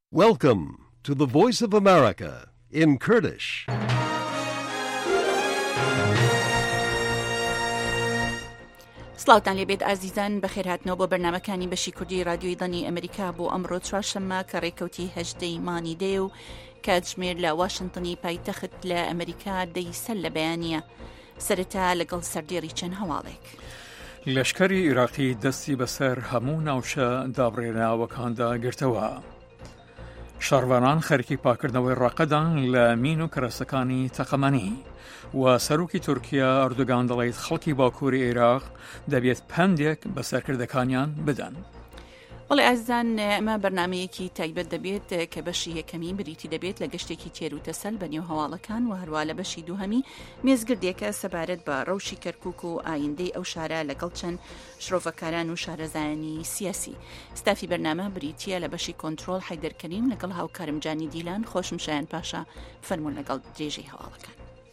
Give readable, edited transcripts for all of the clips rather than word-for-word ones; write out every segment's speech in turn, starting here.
Welcome to the Voice of America in Kurdish. سڵاوتان لێبێت ئازیزان بەخێرهاتنەوە بۆ بەرنامەکانی بەشی کوردی رادیۆی دڵنی ئەمریکا بۆ ئەمڕۆ چوارشەممە کە ڕێکەوتی 8 مانی دێ و کاتژمێر لە واشنتنی پایتەخت لە ئەمریکا دەیسەر لە بەیانیە سەرەتا لەگەڵ سەردێڕی چەند هەواڵێک. لەشکری عێراقی دەستی بەسەر هەموو ناوچە دابڕێناوەکاندا گرتەوە. شارڤانان خەرکی پاکردنەوەی ڕاقەدان لە مین و کەرەسەکانی تەقەمەنی و سەرۆکی تورکیا ئەردۆگان دەڵێت خەڵکی باکووری عێراق دەبێت پەندێک بە سەرکردەکانیان بدەن. وڵی ئازیزان ئەمە بەرنامەیەکی تایبەت دەبێت کە بەشی یەکەمی بریتی دەبێت لە گەشتێکی تێروتەسەل بە نێو هەواڵەکان و هەروە لە بەشی دووهەمی مێزگردێکە سەبارەت بە ڕەوشی کەرکووک و ئایندەی ئەو شارە لەگەڵ چەند شرۆڤەکاران و شارەزایانی سیاسی. ستافی بەرنامە بریتیە لە بەشی کۆنتڕۆڵ حەیدەرکەریم لەگەڵ هاوکارم جانی دیلان خۆشم شایان پاشا فەرموون لەگەڵ درێژەی هەواڵەکان.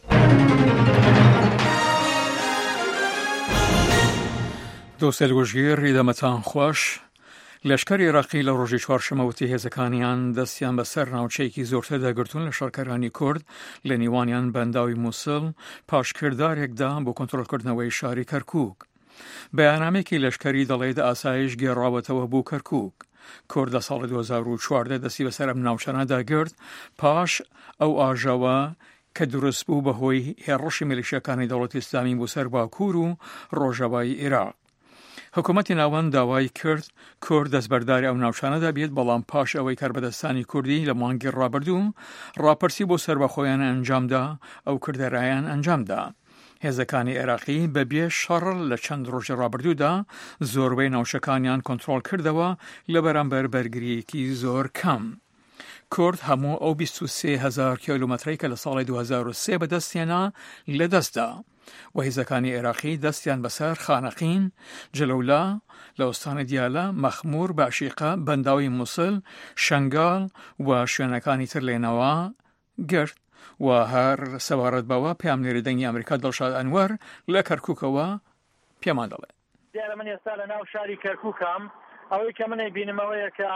دۆسێل گۆژگیر ڕیدەمەتان خۆش. لەشکر عێراقی لە ڕۆژی چوارشەمەوتی هێزەکانیان دەستیان بەسەر ناوچەیەکی زۆرتر دەگرتوون لە شارکەرانی کورد لە نیوانیان بەنداوی مووسڵ پاشکردارێکدا بۆ کۆنتڕۆلکردنەوەی شاری کەرکووک. بەیانامێکی لەشکری دەڵێت ئاسایش گێڕاوەتەوە بۆ کەرکووک. کورد لە ساڵی 2014 دەستی بەسەر ئەم ناوچانەدا گرت پاش ئەو ئاژەوە کە دروست بوو بەهۆی هێڕەشی میلیشیەکانی دەوڵەتی ئیسلامی بۆ سەر باکوور و ڕۆژەوای عێراق. حکوومەتی ناوەند داوای کرد کورد دەستبەرداری ئەو ناوچانەدا بێت، بەڵام پاش ئەوەی کاربەدەستانی کوردی لە مانگی ڕابردوو ڕاپرسی بۆ سەربەخۆیان ئەنجامدا ئەو کردەرایان ئەنجامدا. هێزەکانی عێراقی بەبێ شەڕ لە چەند ڕۆژە ڕابردوودا زۆربەی ناوچەکانیان کۆنتڕۆڵ کردەوە لە بەرامبەر بەرگریەکی زۆر کەم. کورد هەموو ئەو 23,000 کیلومەترەی کە لە ساڵی 2003 بەدەستێنا لەدەستدا و هێزەکانی عێراقی دەستیان بەسەر خانەقین، جلەولا، لە ئۆستانی دیالە، مەخمور، باشیقە، بەنداوی مووسڵ، شەنگال و شوێنەکانی تر لێنەوە گرت و هەر سەبارەت بەوە پامنێری دەنگی ئەمریکا دڵشاد ئەنوەر لە کەرکووکەوە پێمان دەڵێت. دیارە من ئێستا لە ناو شاری کەرکووکم، ئەوەی کە منەی بینمەوەیە کە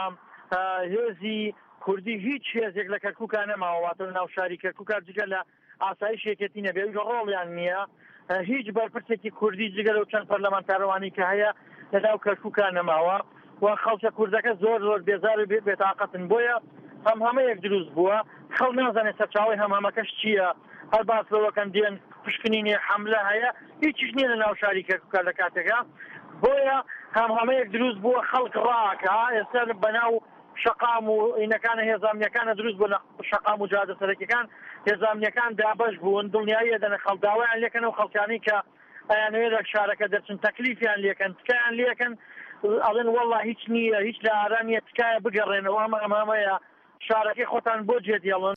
هێزی کوردی هیچ هێزێک لە کەرکووکە نەماوەواتە لە ناو شاری کەرکووکە جگە لە ئاسایشێکەتی نەبێ ڕۆڵیان نییە، هیچ بەرپرسێکی کوردی جگە لەو چەند پەرلەمانتارەوانی کە هەیە لە ناو کەرکووکە نەماوە و خەڵکە کوردەکە زۆر بێزار و بێتاقەتن، بۆیە هەمهەمەیەک دروست بووە خەڵ نازانێت سەرچاوی هەمهەمەکەش چییە، هەر باس لەوەکەن دێن پشکنینی حەملە هەیە، هیچیش نییە لە ناو شاری کەرکووکە لە کاتێکە، بۆیە هەمهەمەیەک دروست بووە خەڵک ڕاکە ئێستا بەناو شەقام و ئینەکانە هێزانیەکانە دروست بوون، شەقام و جادە سەرەکیەکان هێزانیەکان دابەش بوون، دڵنیاییە دەنە خەڵداوایان لێکەن و خەڵکانی کە ئەیانەوێت لە شارەکە دەچن تەکلیفیان لێکەن، تکایان لێکەن، ئەڵێن وەڵڵا هیچ نییە، هیچ لە ئارانیە تکایە بگەڕێنەوە، ئەمەیە شارەکەی خۆتان بۆ جێدێڵن.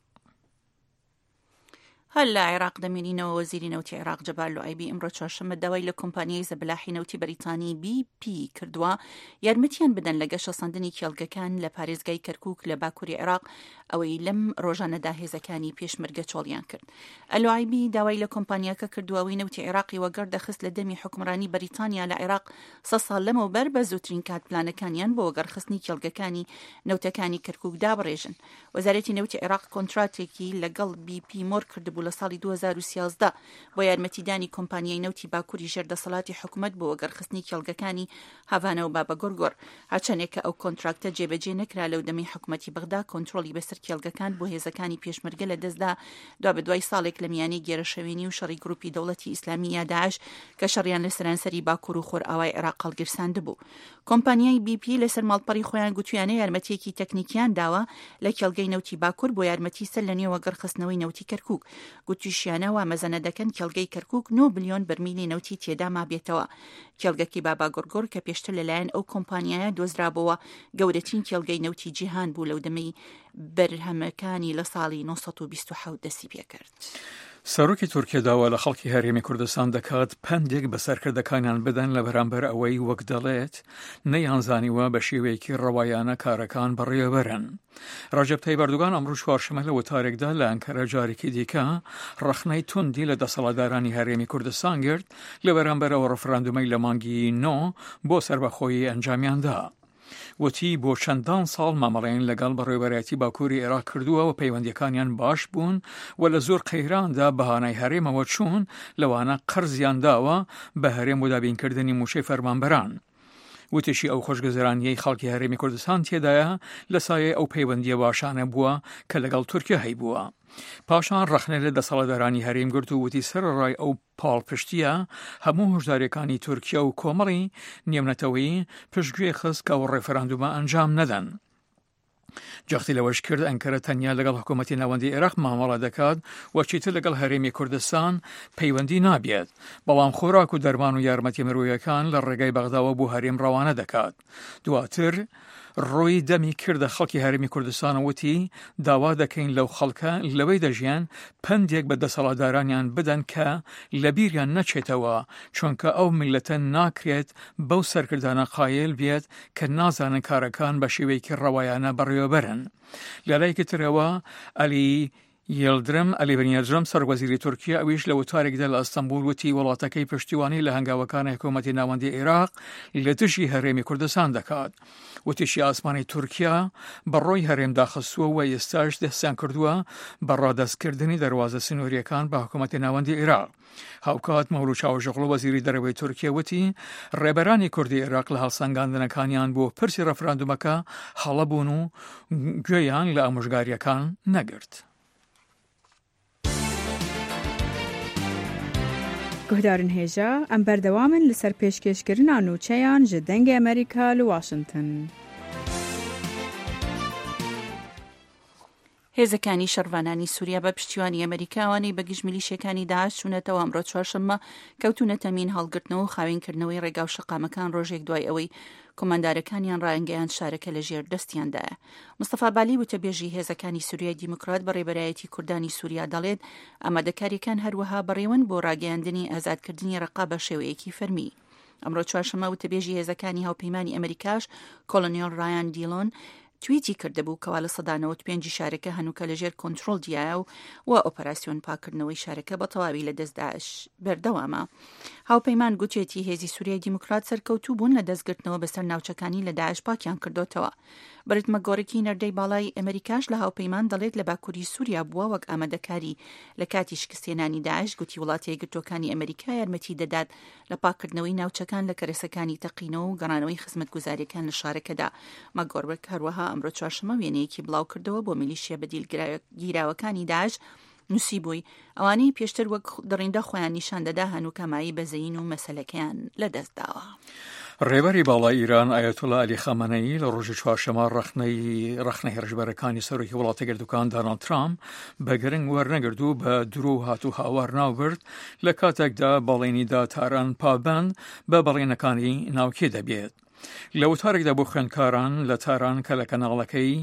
هەل لە عێراق دەمێنینەوە وەزیری نەوتی عێراق جەبار لوعایبی ئەمڕۆ چوارشەممە داوای لە کۆمپانیای زەبەلاحی نەوتی بەریتانی BP کردووە یارمەتیان بدەن لە گەشەسەندنی کێڵگەکان لە پارێزگای کەرکووک لە باکووری عێراق، ئەوەی لەم ڕۆژانەدا هێزەکانی پێشمەرگە چۆڵیان کرد. ئەلوعایبی داوای لە کۆمپانیاکە کردووەوەی نەوتی عێراقی وەگەر دەخست لە دەمی حکومڕانی بەریتانیا لە عێراق 100 ساڵ لەمەوبەر بە زووترین کات پلانەکانیان بۆ وەگەرخستنی کێڵگەکانی نەوتەکانی کەرکووک دابڕێژن. وەزارەتی نەوتی عێراق کۆنتراتێکی لەگەڵ BP مۆر کردبوو لە ساڵی 2013 بۆ یارمەتیدانی کۆمپانیای نەوتی باکووری ژێردەسەڵاتی حکوومەت بۆ وەگەرخستنی کێڵگەکانی هاڤانە و بابە گۆرگۆر، هەرچەندێک ئەو کۆنتراکتە جێبەجێ نەکرا لەو دەمەی حکوومەتی بەغدا کۆنتڕۆلی بەسەر کێڵگەکان بۆ هێزەکانی پێشمەرگە لە دەستدا دوا بەدوای ساڵێک لە میانەی گێرەشەوێنی و شەڕی گروپی دەوڵەتی ئیسلامی یا داعش کە شەڕیان لە سەرانسەری باکوور و خۆرئاوای عێراق هەڵگیرساند بوو. کۆمپانیای BP لەسەر ماڵپەڕی خۆیان گوتویانە یارمەتیەکی تەکنیکیان داوە لە کێڵگەی نەوتی باکوور بۆ یارمەتی سەر لە نێو وەگەرخستنەوەی نەوتی کەرکووک. گوتویشیانەوە مەزەنە دەکەن کێڵگەی کەرکووک 9 بلیۆن بەرمیلی نەوتی تێدا مابێتەوە. کێڵگەکی بابا گۆرگۆر کە پێشتر لەلایەن ئەو کۆمپانیایە دۆزرابەوە گەورەترین کێڵگەی نەوتی جیهان بوو لەو دەمەی بەرهەمەکانی لە ساڵی 1927 دەستی پێکرد. سەرۆکی تورکیا داوا لە خەڵکی هەرێمی کوردستان دەکات پەندێک بە سەرکردەکانیان بدەن لە بەرامبەر ئەوەی وەک دەڵێت نەیانزانیوە بە شێوەیەکی ڕەوایانە کارەکان بەڕێوەبەرن. ڕەجەب تایب ئەردوغان ئەمڕۆ چوارشەممە لە وتارێکدا لە ئەنکەرە جارێکی دیکە ڕەخنەی توندی لە دەسەڵاتدارانی هەرێمی کوردستان گرت لە بەرامبەر ئەوە ڕەفراندومەی لە مانگی 9 بۆ سەربەخۆیی ئەنجامیاندا. وتی بۆ چەندان ساڵ مامەڵێن لەگەڵ بەڕێوەبەرەتی باکووری عێراق کردووە و پەیوەندیەکانیان باش بوون و لە زۆر قەیراندا بەهانای هەرێمەوە چوون لەوانە قەرزیان داوە بە هەرێم و دابینکردنی موشەی فەرمانبەران. وتشی ئەو خۆشگەزەرانیەی خەڵکی هەرێمی کوردستان تێدایە لە سایەی ئەو پەیوەندیە باشانە بووە کە لەگەڵ تورکیا هەیبووە. پاشان ڕەخنە لە دەسەڵاتدارانی هەرێم گرت و وتی سەرڕای ئەو پاڵپشتیە هەموو هۆشداریەکانی تورکیا و کۆمەڵی نێونەتەوەی پشتگوێ خست کە ئەو ڕێفەراندومە ئەنجام نەدەن. جەختی لەوەش کرد ئەنکەرە تەنیا لەگەڵ حکوومەتی ناوەندی عێراق مامەڵە دەکات و چیتر لەگەڵ هەرێمی کوردستان پەیوەندی نابێت، بەڵام خۆراک و دەرمان و یارمەتی مرۆیەکان لە ڕێگای بەغداوە بۆ هەرێم ڕەوانە دەکات. دواتر ڕۆی دەمی کردە خەڵکی هەرێمی کوردستان وتی داوا دەکەین لەو خەڵکە لەوەی دەژیان پندێک بە دەسەڵاتدارانیان بدەن کە لە بیریان نەچێتەوە، چونکە ئەو میلەتە ناکرێت بەو سەرکردانە قایل بێت کە نازانن کارەکان بە شێوەیەکی ڕەوایانە بەڕێوەبەرن. لە لایەکی ترەوە ئەلی بەنیەرجەم سەرۆکوەزیری تورکیا ئەویش لە وتارێکدا لە ئەستەمبول وتی وڵاتەکەی پشتیوانی لە هەنگاوەکانی حکوومەتی ناوەندی عێراق لە دژی هەرێمی کوردستان دەکات. وتیشی ئاسمانی تورکیا بەڕۆی هەرێم داخستووە و ئێستاش دەستیان کردووە بە ڕادەستکردنی دەواازە سنووریەکان بە حکوومەتی ناوەندی عێراق. هاوکات مەولود چاوشۆغڵو وەزیری دەرەوەی تورکیا وتی ڕێبەرانی کوردی عێراق لە هەڵسەنگاندنەکانیان بۆ پرسی ڕەفراندومەکە هەڵەبوون و گوێیان لە ئامۆژگاریەکان نەگرت. گهدارن هێژە ئەم بەردەوامن لەسەر پێشکەشکردنا نوچەیان ji dengê ئەمریکا li Washington. هێزەکانی شەڕوانانی سووریا بە پشتیوانی ئەمریکاوانەی بە گشت میلیشیەکانی داعش چوونەتەوە ئەمڕۆ چوارشەممە کەوتونەتە مین هەڵگرتنەوە و خاوێنکردنەوەی ڕێگا و شەقامەکان ڕۆژێک دوای ئەوەی کۆمەندارەکانیان ڕایەنگەیان شارەکە لە ژێر دەستیاندایە. مستەفا بالی وتەبێژی هێزەکانی سووریای دیموکرات بە ڕێبەرایەتی کوردانی سووریا دەڵێت ئامادەکاریەکان هەروەها بەڕێوەن بۆ ڕاگەیاندنی ئازادکردنی ڕقا بە شێوەیەکی فەرمی. ئەمڕۆ چوارشەممە وتەبێژی هێزەکانی هاوپەیمانی ئەمریکاش کۆلۆنیۆل ڕایان دیلۆن تویتی کردبوو کەوا لە 95 شارەکە هەنووکە لەژێر کۆنتترۆل دیایە و ئۆپەراسیۆن پاکردنەوەی شارەکە بە تەواوی لە دەست داعش بەردەوامە. هاوپەیمان گوتێتی هێزی سووریای دیموکرات سەرکەوتوو بوون لە دەستگرتنەوە بەسەر ناوچەکانی لە داعش پاکیان کردوتەوە. بەرتمە گۆڕێکی نەردەی باڵای ئەمریکاش لە هاوپەیمان دەڵێت لە باکووری سووریا بووە وەک ئامادەکاری لە کاتی شکستێنانی داعش. گوتی وڵاتی یەکگرتووەکانی ئەمریکا یارمەتی دەدات لە پاکردنەوەی ناوچەکان لە کەرەسەکانی تەقینەوە و گەڕانەوەی خزمەتگوزاریەکان لە شارەکەدا. مەگۆڕبک هەروەها ئەمڕۆ چوارشەممە وێنەیەکی بڵاو کردەوە بۆ میلیشیە بەدیلگیراوەکانی داعش نووسی بووی ئەوانەی پێشتر وەک دڕیندا خۆیان نیشان دەدا هەنووکەمایی بەزەین و مەسەلەکەیان لەدەستداوە. ڕێبەری باڵای ئیران ئایەتوڵا عەلی خامنەئی لە ڕۆژی چوارشەممە ڕەخنەی هێرشبەرەکانی سەرۆکی وڵاتە گردووکان دۆناڵد ترامپ بە گرنگ وەرنەگرت و بە درۆ هاتوو هاوار ناوبرد لە کاتێکدا بەڵێنیدا تاران پابند بە بەڵێنەکانی ناوکێ دەبێت. لە وتارێکدا بۆ خوێندکاران لە تاران کە لە کەناڵەکەی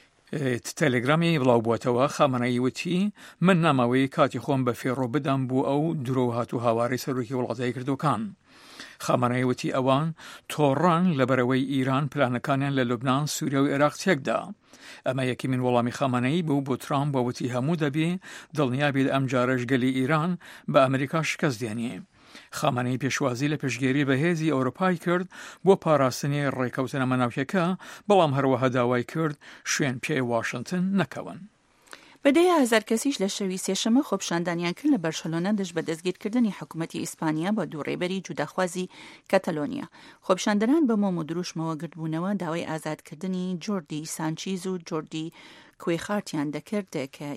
تەلێگرامی بڵاو بووەتەوە خامنەئی وتی من ناماوەی کاتی خۆم بە فێڕۆ بدەم بۆ ئەو درۆ هاتوو هاواری سەرۆکی وڵاتە گردووکان. خامنەئی وتی ئەوان تۆڕان لەبەرەوەی ئیران پلانەکانیان لە لوبنان، سووریا و عێراق تێکدا. ئەمە یەکی من وەڵامی خامنەئی بوو بۆ ترامپ بە وتی هەموو دەبێ دڵنیابێت ئەم جارەش گەلی ئیران بە ئەمریکا شکست دێنێ. خامنەئی پێشوازی لە پێشگیری بە هێزی ئەوروپای کرد بۆ پاراستنی ڕێکەوتنە مەناوکیەکە، بەڵام هەروەها داوای کرد شوێن پێی واشنگتن نەکەون. بەدەی هزار کەسیش لە شەوی سێشەمە خۆپشاندانیان کرد لە بەرشەلۆنە دژ بە دەستگیرکردنی حکوومەتی ئیسپانیا بە دوو ڕێبەری جوداخوازی کەتەلۆنیا. خۆپشاندنان بە مۆم و دروشمەوە گرتبوونەوە داوای ئازادکردنی جۆردی سانچیز و جۆردی کوێخارتیان دەکرد کە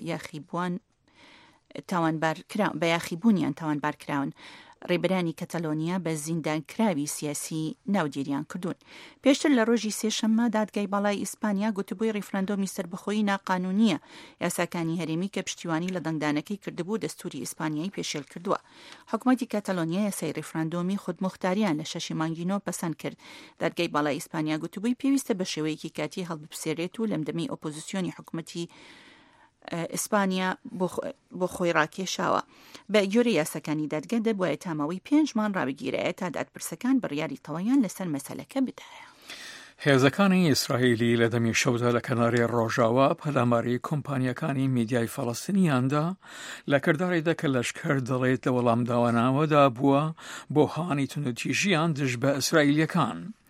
بە یاخیبوونیان تاوانبار کراون. ڕێبەرانی کەتەلۆنیا بە زیندانکراوی سیاسی ناودێریان کردوون. پێشتر لە ڕۆژی سێشەممە دادگای باڵای ئیسپانیا گوتبووی ڕیفرەندۆمی سەربەخۆیی ناقانونیە یاساکانی هەرێمی کە پشتیوانی لە دەنگدانەکەی کردبوو دەستوری ئیسپانیایی پێشێل کردووە. حکوومەتی کەتەلۆنیا یاسای ڕیفرەندۆمی خودموختاریان لە 6 مانگینۆ پەسەند کرد. دادگای باڵای ئیسپانیا گوتبووی پێویستە بە شێوەیەکی کاتی هەڵبپسێرێت و لەمدەمەی ئۆپۆزیسیۆنی حکوومەتی ئیسپانیا بۆ خۆی ڕاکێشاوە. بە گوێرە یاساکانی دادگا دەبوایە تاماوەی 5 مان ڕابگیرەیە تا دادپرسەکان بڕیاری تەوایان لەسەر مەسەلەکە بدایە. هێزەکانی ئیسرائیلی لە دەمی شەودا لە کەناری ڕۆژاوە پەلاماری کۆمپانیەکانی میدیای فەڵەستینیاندا لە کردارێکدا کە لەشکر دەڵێت لە وەڵامداواناوەدا بووە بۆ هانی تونوتیژیان دژ بە ئیسرائیلیەکان.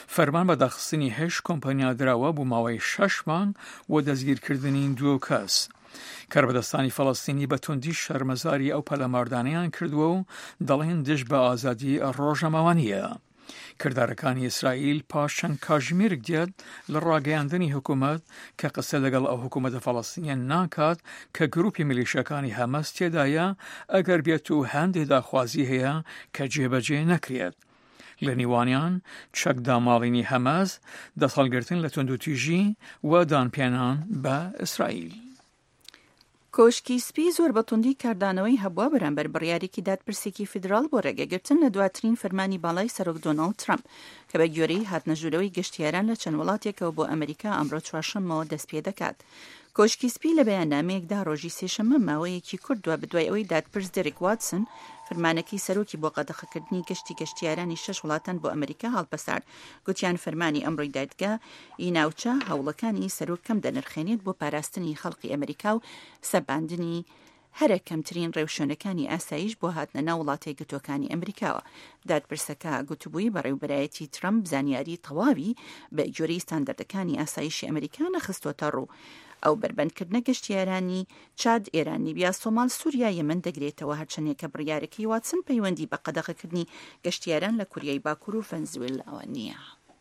فەرمان بە داخستنی 8 کۆمپانیا درراوە بۆ ماوەی 6 مانگ و دەستگیرکردنی 2 کەس. کاربەدەستانی فەڵەستینی بە توندی شەرمەزاری ئەو پەلەماردانەیان کردووە و دەڵێن دژ بە ئازادی ڕۆژنامەوانیە. کردارەکانی ئیسرائیل پاش چەند کاژمێرێک دێت لە ڕاگەیاندنی حکوومەت کە قسە لەگەڵ ئەو حکوومەتە فەڵەستینیان ناکات کە گروپی میلیشەکانی هەمەس تێدایە ئەگەر بێت و هەندێک داخوازی هەیە کە جێبەجێ نەکرێت. لە نیوانیان چەک داماڵینی هەمەس، دەسەڵگرتن لە توندوتیژی و دانپێنان بە ئیسرائیل. کۆشکی سپی زۆر بەتوندی کاردانەوەی هەبووە بەرامبەر بڕیارێکی دادپرسێکی فیدرال بۆ ڕێگەگرتن لە دواترین فەرمانی باڵای سەرۆک دۆناڵد ترامپ کە بە گوێرەی هاتنەژوورەوەی گەشتیاران لە چەند وڵاتێکەوە بۆ ئەمریکا ئەمڕۆ چوارشەممەوە دەست پێ دەکات. کۆشکی سپی لە بەیاننامەیەکدا ڕۆژی سێشەممە ماوەیەکی کردووە بەدوای ئەوەی دادپرس دێرێک واتسن فەرمانەکەی سەرۆکی بۆ قەدەغەکردنی گەشتی گەشتیارانی 6 وڵاتان بۆ ئەمریکا هەڵبەسارد. گوتیان فەرمانی ئەمڕۆی دادگا ئیناوچە هەوڵەکانی سەرۆک کەم دەنرخێنێت بۆ پاراستنی خەڵقی ئەمریکا و سەباندنی هەرە کەمترین ڕێوشوێنەکانی ئاسایش بۆ هاتنە ناو وڵاتی گرتوەکانی ئەمریکاوە. دادپرسەکە گوتبووی بەڕێوبەرایەتی ترامپ زانیاری تەواوی بە جۆرەی ستاندەردەکانی ئاسایشی ئەمریکا نەخستوەتە ڕوو. ئەو بربەندکردنە گەشتیارانی چاد، ئێران، لیبیا، سۆمال، سووریا، یەمەن دەگرێتەوە هەرچەندێکە بڕیارەکەی واتسن پەیوەندی بە قەدەغەکردنی گەشتیاران لە کوریای باکوور و ڤەنزوێلاوە نییە.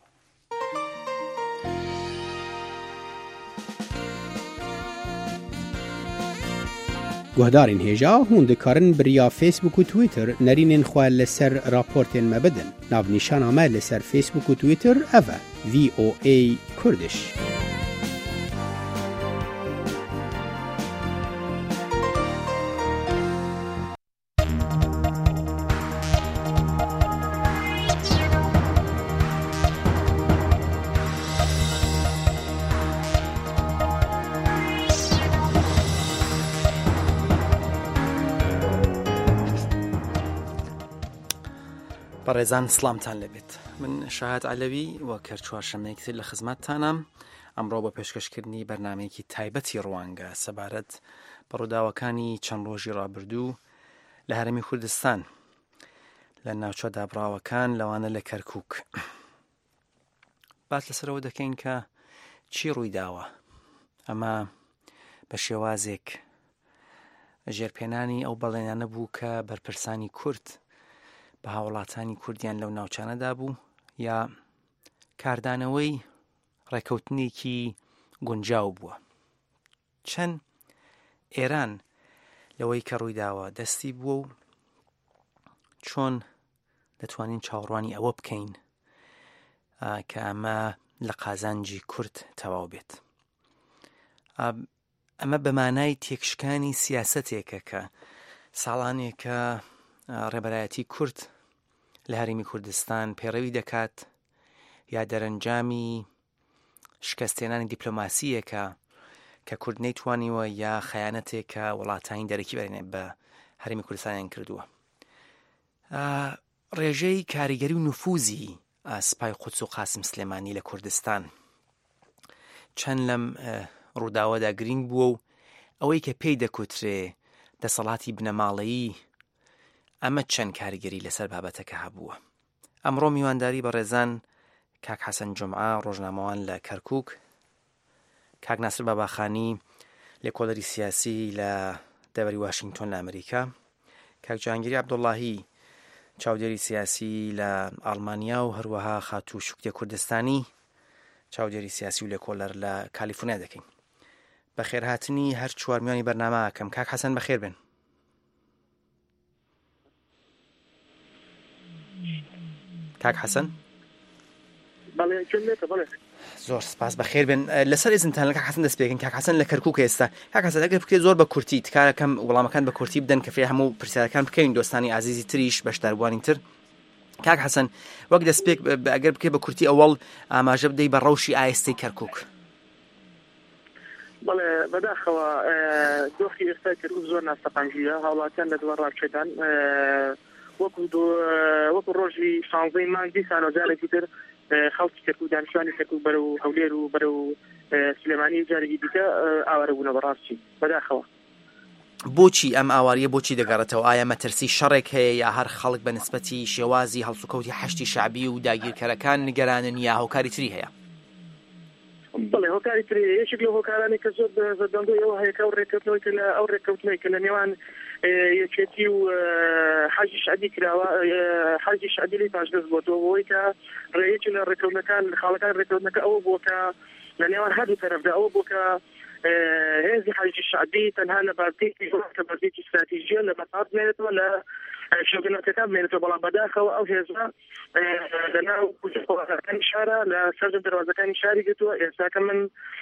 گوهدارین هێژا هون دikarin biriya Facebook û Twitter nerînên xwe li ser raportên me bidin. Navnîşana me li ser Facebook û Twitter ev e VOA Kurdish. بەڕێزان سڵامتان لەبێت. من شاهد علەوی و کەر چوارشەمەیەکتر لە خزمەتتانم ئەمڕۆ بە پێشکەشکردنی بەرنامەیەکی تایبەتی ڕوانگە سەبارەت بە ڕووداوەکانی چەند ڕۆژی ڕابردوو لە هەرێمی کوردستان لە ناوچە دابڕاوەکان لەوانە لە کەرکووک. بات لەسەرەوە دەکەین کە چی ڕوویداوە. ئەمە بە شێوازێک ژێرپێنانی ئەو بەڵێنانە بوو کە بەرپرسانی کورد بە هاوڵاتانی کوردیان لەو ناوچانەدا بوو یا کاردانەوەی ڕێکەوتنێکی گونجاو بووە. چەند ئێران لەوەی کە ڕوویداوە دەستی بووە و چۆن دەتوانین چاوەڕوانی ئەوە بکەین کە ئەمە لە قازانجی کورد تەواو بێت. ئەمە بەمانای تێکشکانی سیاسەتێکە کە ساڵانێکە ڕێبەرایەتی کورد لە هەرێمی کوردستان پێڕەوی دەکات یا دەرەنجامی شکستێنانی دیپلۆماسیەکە کە کورد نەیتوانیوە یا خەیانەتێکە وڵاتانی دەرەکی بەرێنێ بە هەرێمی کوردستانیان کردووە. ڕێژەی کاریگەری و نفوزی سپای قودس و قاسم سلێمانی لە کوردستان چەند لەم ڕووداوەدا گرنگ بووە و ئەوەی کە پێی دەکوترێ دەسەڵاتی بنەماڵەیی ئەمە چەند کاریگەری لەسەر بابەتەکە هەبووە. ئەمڕۆ میوانداری بە ڕێزان کاک حەسەن جومعە ڕۆژنامەوان لە کەرکووک، کاک ناسر باباخانی لێکۆڵەری سیاسی لە دەوەری واشنگتۆن لە ئەمریکا، کاک جانگیری عەبدوڵڵاهی چاودێری سیاسی لە ئەڵمانیا و هەروەها خاتوو شوکتێ کوردستانی چاودێری سیاسی و لێکۆڵەر لە کالیفۆرنیا دەکەین. بەخێرهاتنی هەر چوار میوانی بەرنامە ئەکەم. کاک حەسەن بەخێر بن. کاک حەسەن زۆر سپاس بەخێر بن. لەسەر ئێزنتان لە کاک حەسەن دەست پێکەین. کاک حەسەن لە کەرکووک ئێستا. کاک حەسەن ئەگەر بکرێت زۆر بە کورتی تکارەکەم وەڵامەکان بە کورتی بدەن کە فێ هەموو پرسیارەکان بکەین دۆستانی عزیزی تریش بەشداربوانی تر. کاک حەسەن وەک دەست پێک ئەگەر بکرێت بە کورتی ئەوەڵ ئاماژە بدەی بە ڕەوشی ئایستەی کەرکووک. بەڵێ بەداخەوە دۆخی ئێستا کەرکووک زۆر ناستەقانجیە. هاوڵاتیان لە دووە ڕابچێتان وەکو ڕۆژی 16 مانگی سانۆجارێکی تر خەڵکی کەرکووک دانیشتوانی کەرکووک بەرەو هەولێر و بەرەو سلێمانی جارێکی دیکە ئاوارە بوونە بەڕاستی بەداخەوە. بۆچی ئەم ئاواریە بۆچی دەگەڕێتەوە؟ ئایا مەترسی شەڕێک هەیە یا هەر خەڵک بە نسبەتی شێوازی هەڵسوکەوتی حەشتی شعبی و داگیرکەرەکان نیگەرانن یا هۆکاری تری هەیە؟ بڵێ هۆکاری تری یەکێک لە هۆکارانی کە زۆر بەدەنگۆی ئەوە هەیە کە ئەو ڕێککەوتنەوەی کە لە ئەو ڕێککەوتنەوەی کە لە نێوان یەکێتی و حەجی شعبی کراوە حەجی شعبی لی پاشدەست بۆتەوە بۆی کە ڕێیەکی لە ڕێککەوتنەکان خاڵەکان ڕێککەوتنەکە ئەوە بووە کە لە نێوان هەردوو تەرەفدا ئەوە بوو کە هێزی حەجی شعبی تەنها لە بارتێکی کە بەردێکی استراتیژیە لە بەرپات مێنێتەوە لە شۆگنەکەەکان مێنێتەوە بەڵام بەداخەوە ئەو هێزە لەناو کوچەکانی شارە لە سەرجە دەواازەکانی شاری گرتووە. ئێستاکە من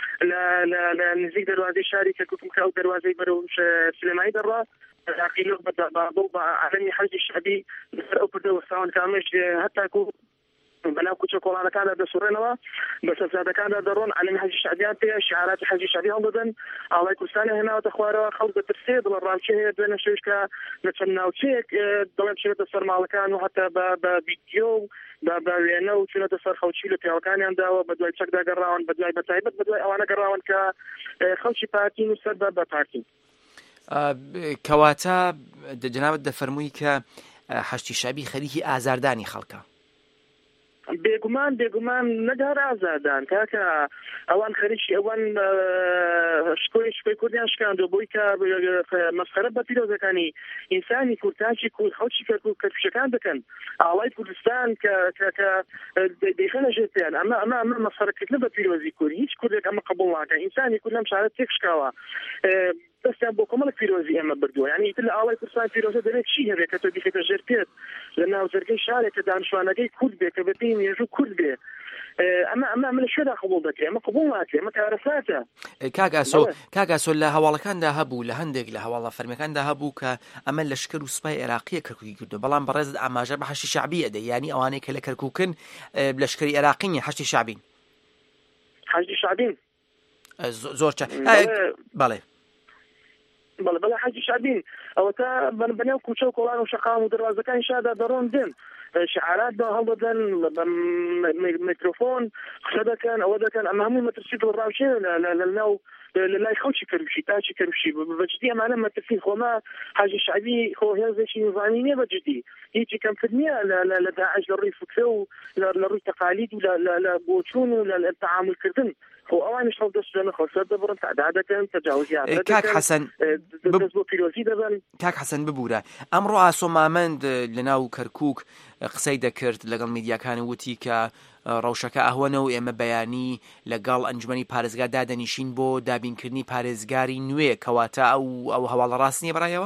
لە نزیک دەواازەی شاری کەرکووکم کە ئەو دەواازەی بەرەو سلێمانی دەڕا داخیلۆ بە عالەمی حەجی شعبی لەسەر ئەو پردەوە ساوان کامش هەتاکو بەناو کوچە کۆڵانەکاندا دەسوڕێنەوە بە سەرزادەکاندا دەڕۆن عالەمی حەجی شعبیان پێ شعاراتی حەجی شعبی هەڵدەدەن ئاڵای کوردستانی هێناوەتە خوارەوە خەڵک دەترسێ دڵە ڕاوچێ هەیە دوێنێ شەویش کە لە چەند ناوچەیەک دەڵێن چێتە سەر ماڵەکان و هەتا بە ڤیدیۆ و بە وێنە و چونەتە سەر خەڵکی لە پیاوەکانیان داوە بە دوای چەکدا گەڕاون بە دوای بەتایبەت بە دوای ئەوانە گەڕاون کە خەڵکی پارتین و سەر بە پارتین. کەواتە جەنابەت دەفەرمووی کە حەشتی شعبی خەریکی ئازاردانی خەڵکە. بێگومان نەدار ئازادان کاکە ئەوان خەریکی ئەوان شکۆی کوردیان شکاندۆ بۆی کە مەسخەرە بە پیرۆزەکانی ئینسانی کورتاکی کورد خەڵکی کەرکوشەکان دەکەن ئاڵای کوردستان کە دەیخەنە ژێتیان ئەمە مەسخەرەکردن بە پیرۆزی کورد هیچ کوردێک ئەمە قبوڵ ناکە ئینسانی کورد لەم شارە تێک شکاوە دەستیان بۆ کۆمەڵک پیرۆزی ئێمە بردووە یعنی تر لە ئاڵای کوردستان پیرۆزە دەبێت چی هەبێت کە تۆ بیخێتە ژێر پێت لە ناوزەرگەی شارێک کە دانیشتوانەکەی کورد بێ کە بەپێی مێژوو کورد بێ ئەمە لە شوێدا قبوڵ دەکرێت ئەمە قبوڵ ناکرێت ئەمە کارەساتە. کاگاسۆ لە هەواڵەکاندا هەبوو لە هەندێک لە هەواڵە فەرمیەکاندا هەبوو کە ئەمە لەشکر و سوپای عێراقیە کەرکووکی کردو بەڵام بەڕێزت ئاماژە بە حەشتی شعبی ئەدەی یعنی ئەوانەی کە لە کەرکووکن لەشکری عێراقی حەشتی شعبین زۆر بەڵێ بەڵێ حەجی شعبین ئەوە تا بەنێو کوچە و کۆڵان و شەقام و دەواازەکانی شاردا دەڕۆن دێن شعارات بە هەڵدەدەن بە میکرۆفۆن قسە دەکەن ئەوە دەکەن ئەمە هەمووی مەترسی دڵڕاوچێ لە ناو لە لای خەڵکی کەروشی تاچی کەروشی بەجددی ئەمانە مەترسین خۆما حەجی شعبی خۆ هێزێکی نظامی نییە بەجددی هیچی کەمتر نییە لە داعش لە ڕووی فکرە و لە ڕووی تەقالید و لە بۆچوون و لە تەعاملکردن خۆ ئەوانش هەڵدەستێنە خۆسەر دەبڕن تعدا دەکەن تەجاوزیان کاک حەسەن بۆ پیرۆزی دەبن. کاک حەسەن ببوورە ئەمڕۆ ئاسۆ مامەند لەناو کەرکووک قسەی دەکرد لەگەڵ میدیاکانی وتی کە ڕەوشەکە ئەهوەنە و ئێمە بەیانی لەگەڵ ئەنجومەنی پارێزگا دادەنیشین بۆ دابینکردنی پارێزگاری نوێ کەواتە ئەو هەواڵە ڕاست نییە بەڕایەوە؟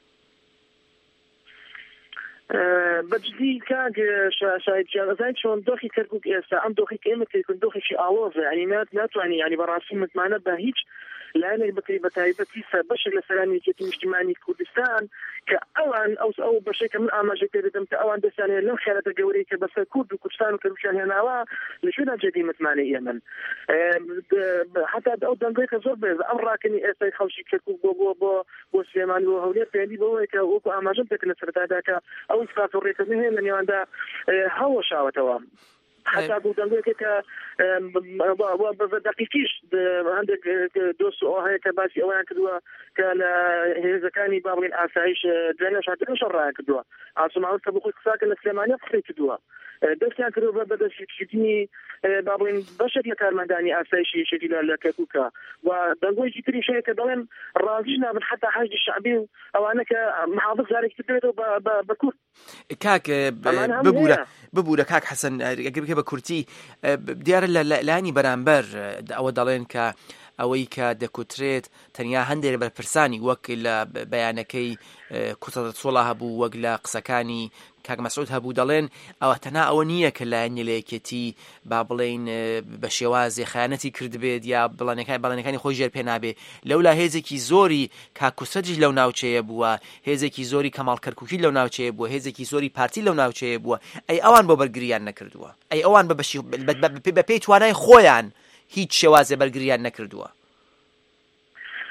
بەجددی کاک شاهدجیانەزای چۆن دۆخی کەرکووک ئێستا ئەم دۆخی کە ئێمە کردن دۆخێکی ئاڵۆزە ینی ناتوانانی ینی بەڕاستی متمانە بە هیچ لایەنێک بکەی بە تایبەتی بەشێک لە سەرانی یەکێتی نیشتیمانی کوردستان کە ئەوان ئەو بەشێک کە من ئاماژە پێ دەدەم کە ئەوان دەستیانێت لەم خیانەتە گەورەی کە بەسەر کورد و کوردستان و کەروشیان هێناوە لە شوێنە جێدی متمانەی ئێمن حتا ئەو دەنگەی کە زۆر بێز ئەم ڕاکەنی ئێستای خەڵکی کەرکووک بۆ سلێمانی و هەولێر پێیاندی بەوەیە کە وەکو ئاماژەم پێکرد لە سەرەتادا کە ئەو ئیسقاط و ڕێکردن هەیە لە نێواندا هەڵوەشاوەتەوە حتى بودن که به دقیقیش هندک دوست آهای که باسی آوان کدوم که هزکانی بابین آسایش جنش حتی نشرای کدوم آسمان که بخواد ساکن اسلامی خیلی کدوم دستیان کدوم به دستیانی بابین بشری کارمندانی آسایشی شکلی لکوکا و دنگوی جیتری شیء که دارن راضینا من حتی حاج الشعبي او انا كمحافظ ذلك تبدو بكور كاك ببوره كاك حسن اگر بكورتي ديار لاني برامبر او دالين ك ئەوەی کە دەکوترێت تەنیا هەندێک بەرپرسانی وەک لە بەیانەکەی کوتە سۆڵا هەبوو وەک لە قسەکانی کاک مەسعود هەبوو دەڵێن ئەوە تەنها ئەوە نییە کە لایەنی لە یەکێتی با بڵێن بە شێوازی خیانەتی کردبێت یا بەڵێنەکانی خۆی ژێر پێ نابێ لەولا هێزێکی زۆری کاک کوسەجش لەو ناوچەیە بووە هێزێکی زۆری کەماڵ کەرکووکی لەو ناوچەیە بووە هێزێکی زۆری پارتی لەو ناوچەیە بووە ئەی ئەوان بۆ بەرگریان نەکردووە ئەی ئەوان بە پێی توانای خۆیان هیچ شێوازێ بەرگریان نەکردووە.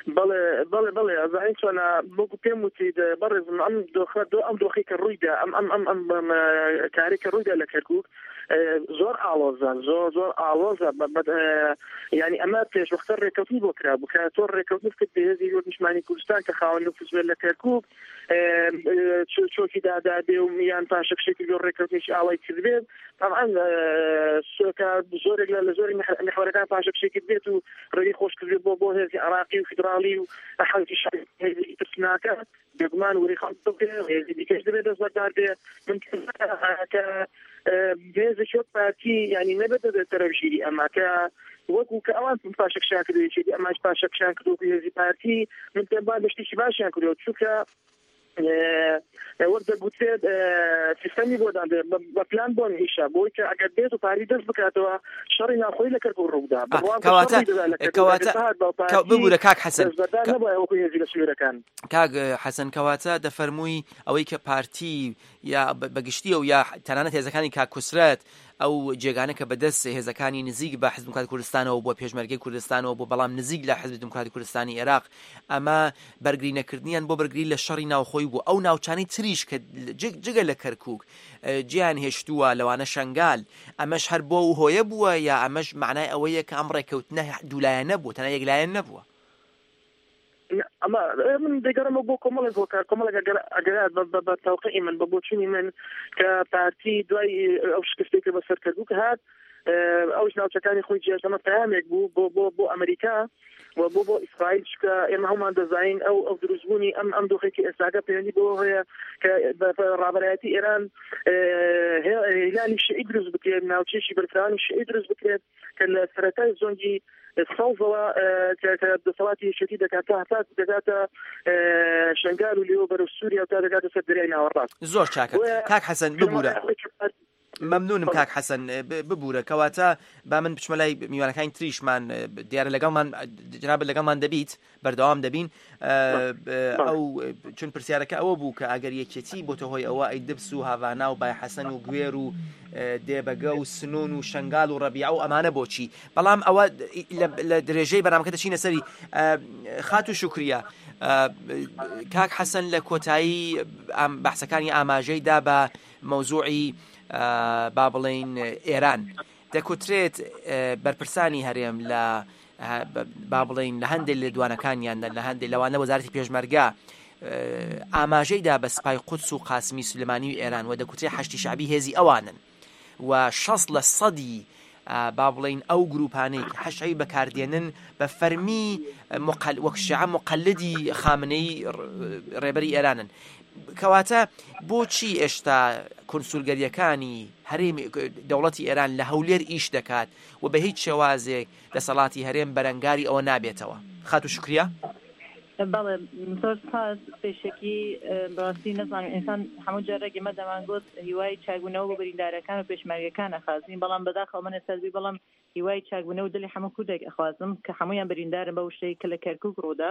بەڵێ ئەزانین چۆنە بۆکو پێم وتی بەڕێز ئەم دۆخی کە ڕوویدا ئەم کارێکە ڕوویدا لە کەرکووک زۆر ئاڵۆزە زۆر ئاڵۆزە ینی ئەمە پێشوەختە ڕێکەوتنی بۆ کرابوو کە تۆ ڕێکەوتنی کرد بەهێزی نیشتمانی کوردستان کە خاوەن نفوس بێت لە کەرکووک چۆکی دادادێ و میان پاشەکشێکی زۆر ڕێکەوتنیشی ئاڵای کرد بێت طبعا سۆکە زۆرێک لە زۆری محورەکان پاشەکشێکی بێت و ڕێی خۆشکردێت بۆ هێزی عراقی و فیدراڵی و حەوتی هێزی ترسناکە بێگومان وری خەڵک هێزی دیکەش دەبێت دەست بەکار بێ من کە هێزی شۆک پارتی ینی نەبێت دەبێت تەرەوژیری ئەمە کە وەکو کە ئەوان پاشەکشیان کردوێتی ئەماش پاشەکشیان کردو هێزی پارتی من پێم با بەشتێکی باشیان کردووە چونکە وەک دەگوترێت سیستەمی بۆدان بە پلان بۆ نهێشە بۆی کە ئەگەر بێت و پاری دەست بکاتەوە شەڕی ناخۆی لە کەرکووک ڕوودا ببوورە کاک حەسەن کاک حەسەن کەواتە دەفەرمووی ئەوەی کە پارتی یا بەگشتیە و یا تەنانەت هێزەکانی کاک کوسرەت ئەو جێگانە کە بەدەست هێزەکانی نزیک بە حزب دموکراتی کوردستانەوە بۆ پێشمەرگەی کوردستانەوە بۆ بەڵام نزیک لە حزب دموکراتی کوردستانی عێراق ئەمە بەرگری نەکردنیان بۆ بەرگری لە شەڕی ناوخۆی بوو ئەو ناوچانەی تریش کە جگە لە کەرکووک جیان هێشتووە لەوانە شنگال ئەمەش هەر بۆ و هۆیە بووە یا ئەمەش معنای ئەوەیە کە ئەم ڕێکەوتنە دوولایە نەبوو تەنها یەکلایەن نەبووە ئەمە من دەگەڕمە بۆ کۆمەڵێک بۆ کار کۆمەڵێک ئەگەر بە تەوقعی من بە بۆچوونی من کە پارتی دوای ئەو شکستێک کە بەسەر کردووک هات ئەوش ناوچەکانی خۆی جێژەمە پەیامێک بوو بۆ ئەمریکا و بۆ ئیسرائیل کە ئێمە هەمان دەزانین ئەو دروستبوونی ئەم دۆخێکی ئێستاگە پەیوەندی بۆ هەیە کە ڕابەرایەتی ئێران هیلالی شیعی دروست بکرێت ناوچێشی بەرفراوانی شیعی دروست بکرێت کە لە سەرەتای زۆنگی سەوزەوە کە دەسەڵاتی یەکێتی دەکاتە هەتا دەگاتە شنگال و لێوە بەرەو سووریا و تا دەگاتە سەر دەریای ناوەڕاست زۆر چاکە کاک حەسەن ببوورە مەمنونم کاک حەسەن ببوورە کەواتە با من بچمە لای میوانەکانی تریشمان دیارە لەگەڵمان جناب لەگەڵمان دەبیت بەردەوام دەبین ئەو چون پرسیارەکە ئەوە بوو کە ئەگەر یەکێتی بۆتە هۆی ئەوە ئەی دبس و هاڤانا و بای حەسەن و گوێر و دێبەگە و سنون و شنگال و ڕەبیع و ئەمانە بۆچی بەڵام ئەوە لە درێژەی بەرنامەکە دەچینە سەری خات و شکریە کاک حەسەن لە کۆتایی بەحسەکانی ئاماژەیدا بە مەوزوعی با بڵێن ئێران دەکوترێت بەرپرسانی هەرێم لە با بڵێن لە هەندێک لە دوانەکانیاندا لە هەندێک لەوانە وەزارەتی پێشمەرگە ئاماژەیدا بە سپای قودس و قاسمی سلێمانی و ئێران و دەکوترێت حەشتی شعبی هێزی ئەوانن و 60% با بڵێن ئەو گروپانەی حەشعی بەکاردێنن بە فەرمی وەک شیعە مقلدی خامنەی ڕێبەری ئێرانن کەواتە بۆچی ئێشتا کونسولگەریەکانی هەرێمی دەوڵەتی ئێران لە هەولێر ئیش دەکات و بە هیچ شێوازێک دەسەڵاتی هەرێم بەرەنگاری ئەوە نابێتەوە خات و شکریە بەڵێ زۆر سپاس پێشەکی بەڕاستی نەزانم ئینسان هەموو جارێک ئێمە دەمانگوت هیوای چاکبوونەوە بۆ بەریندارەکان و پێشمەرگەکان ئەخوازین بەڵام بەداخەوە من ئێستا بەڵام هیوای چاکبوونە و دڵی هەموو کوردێک ئەخوازم کە هەمویان بەریندارن بەو شتەی کە لە کەرکووک ڕوودا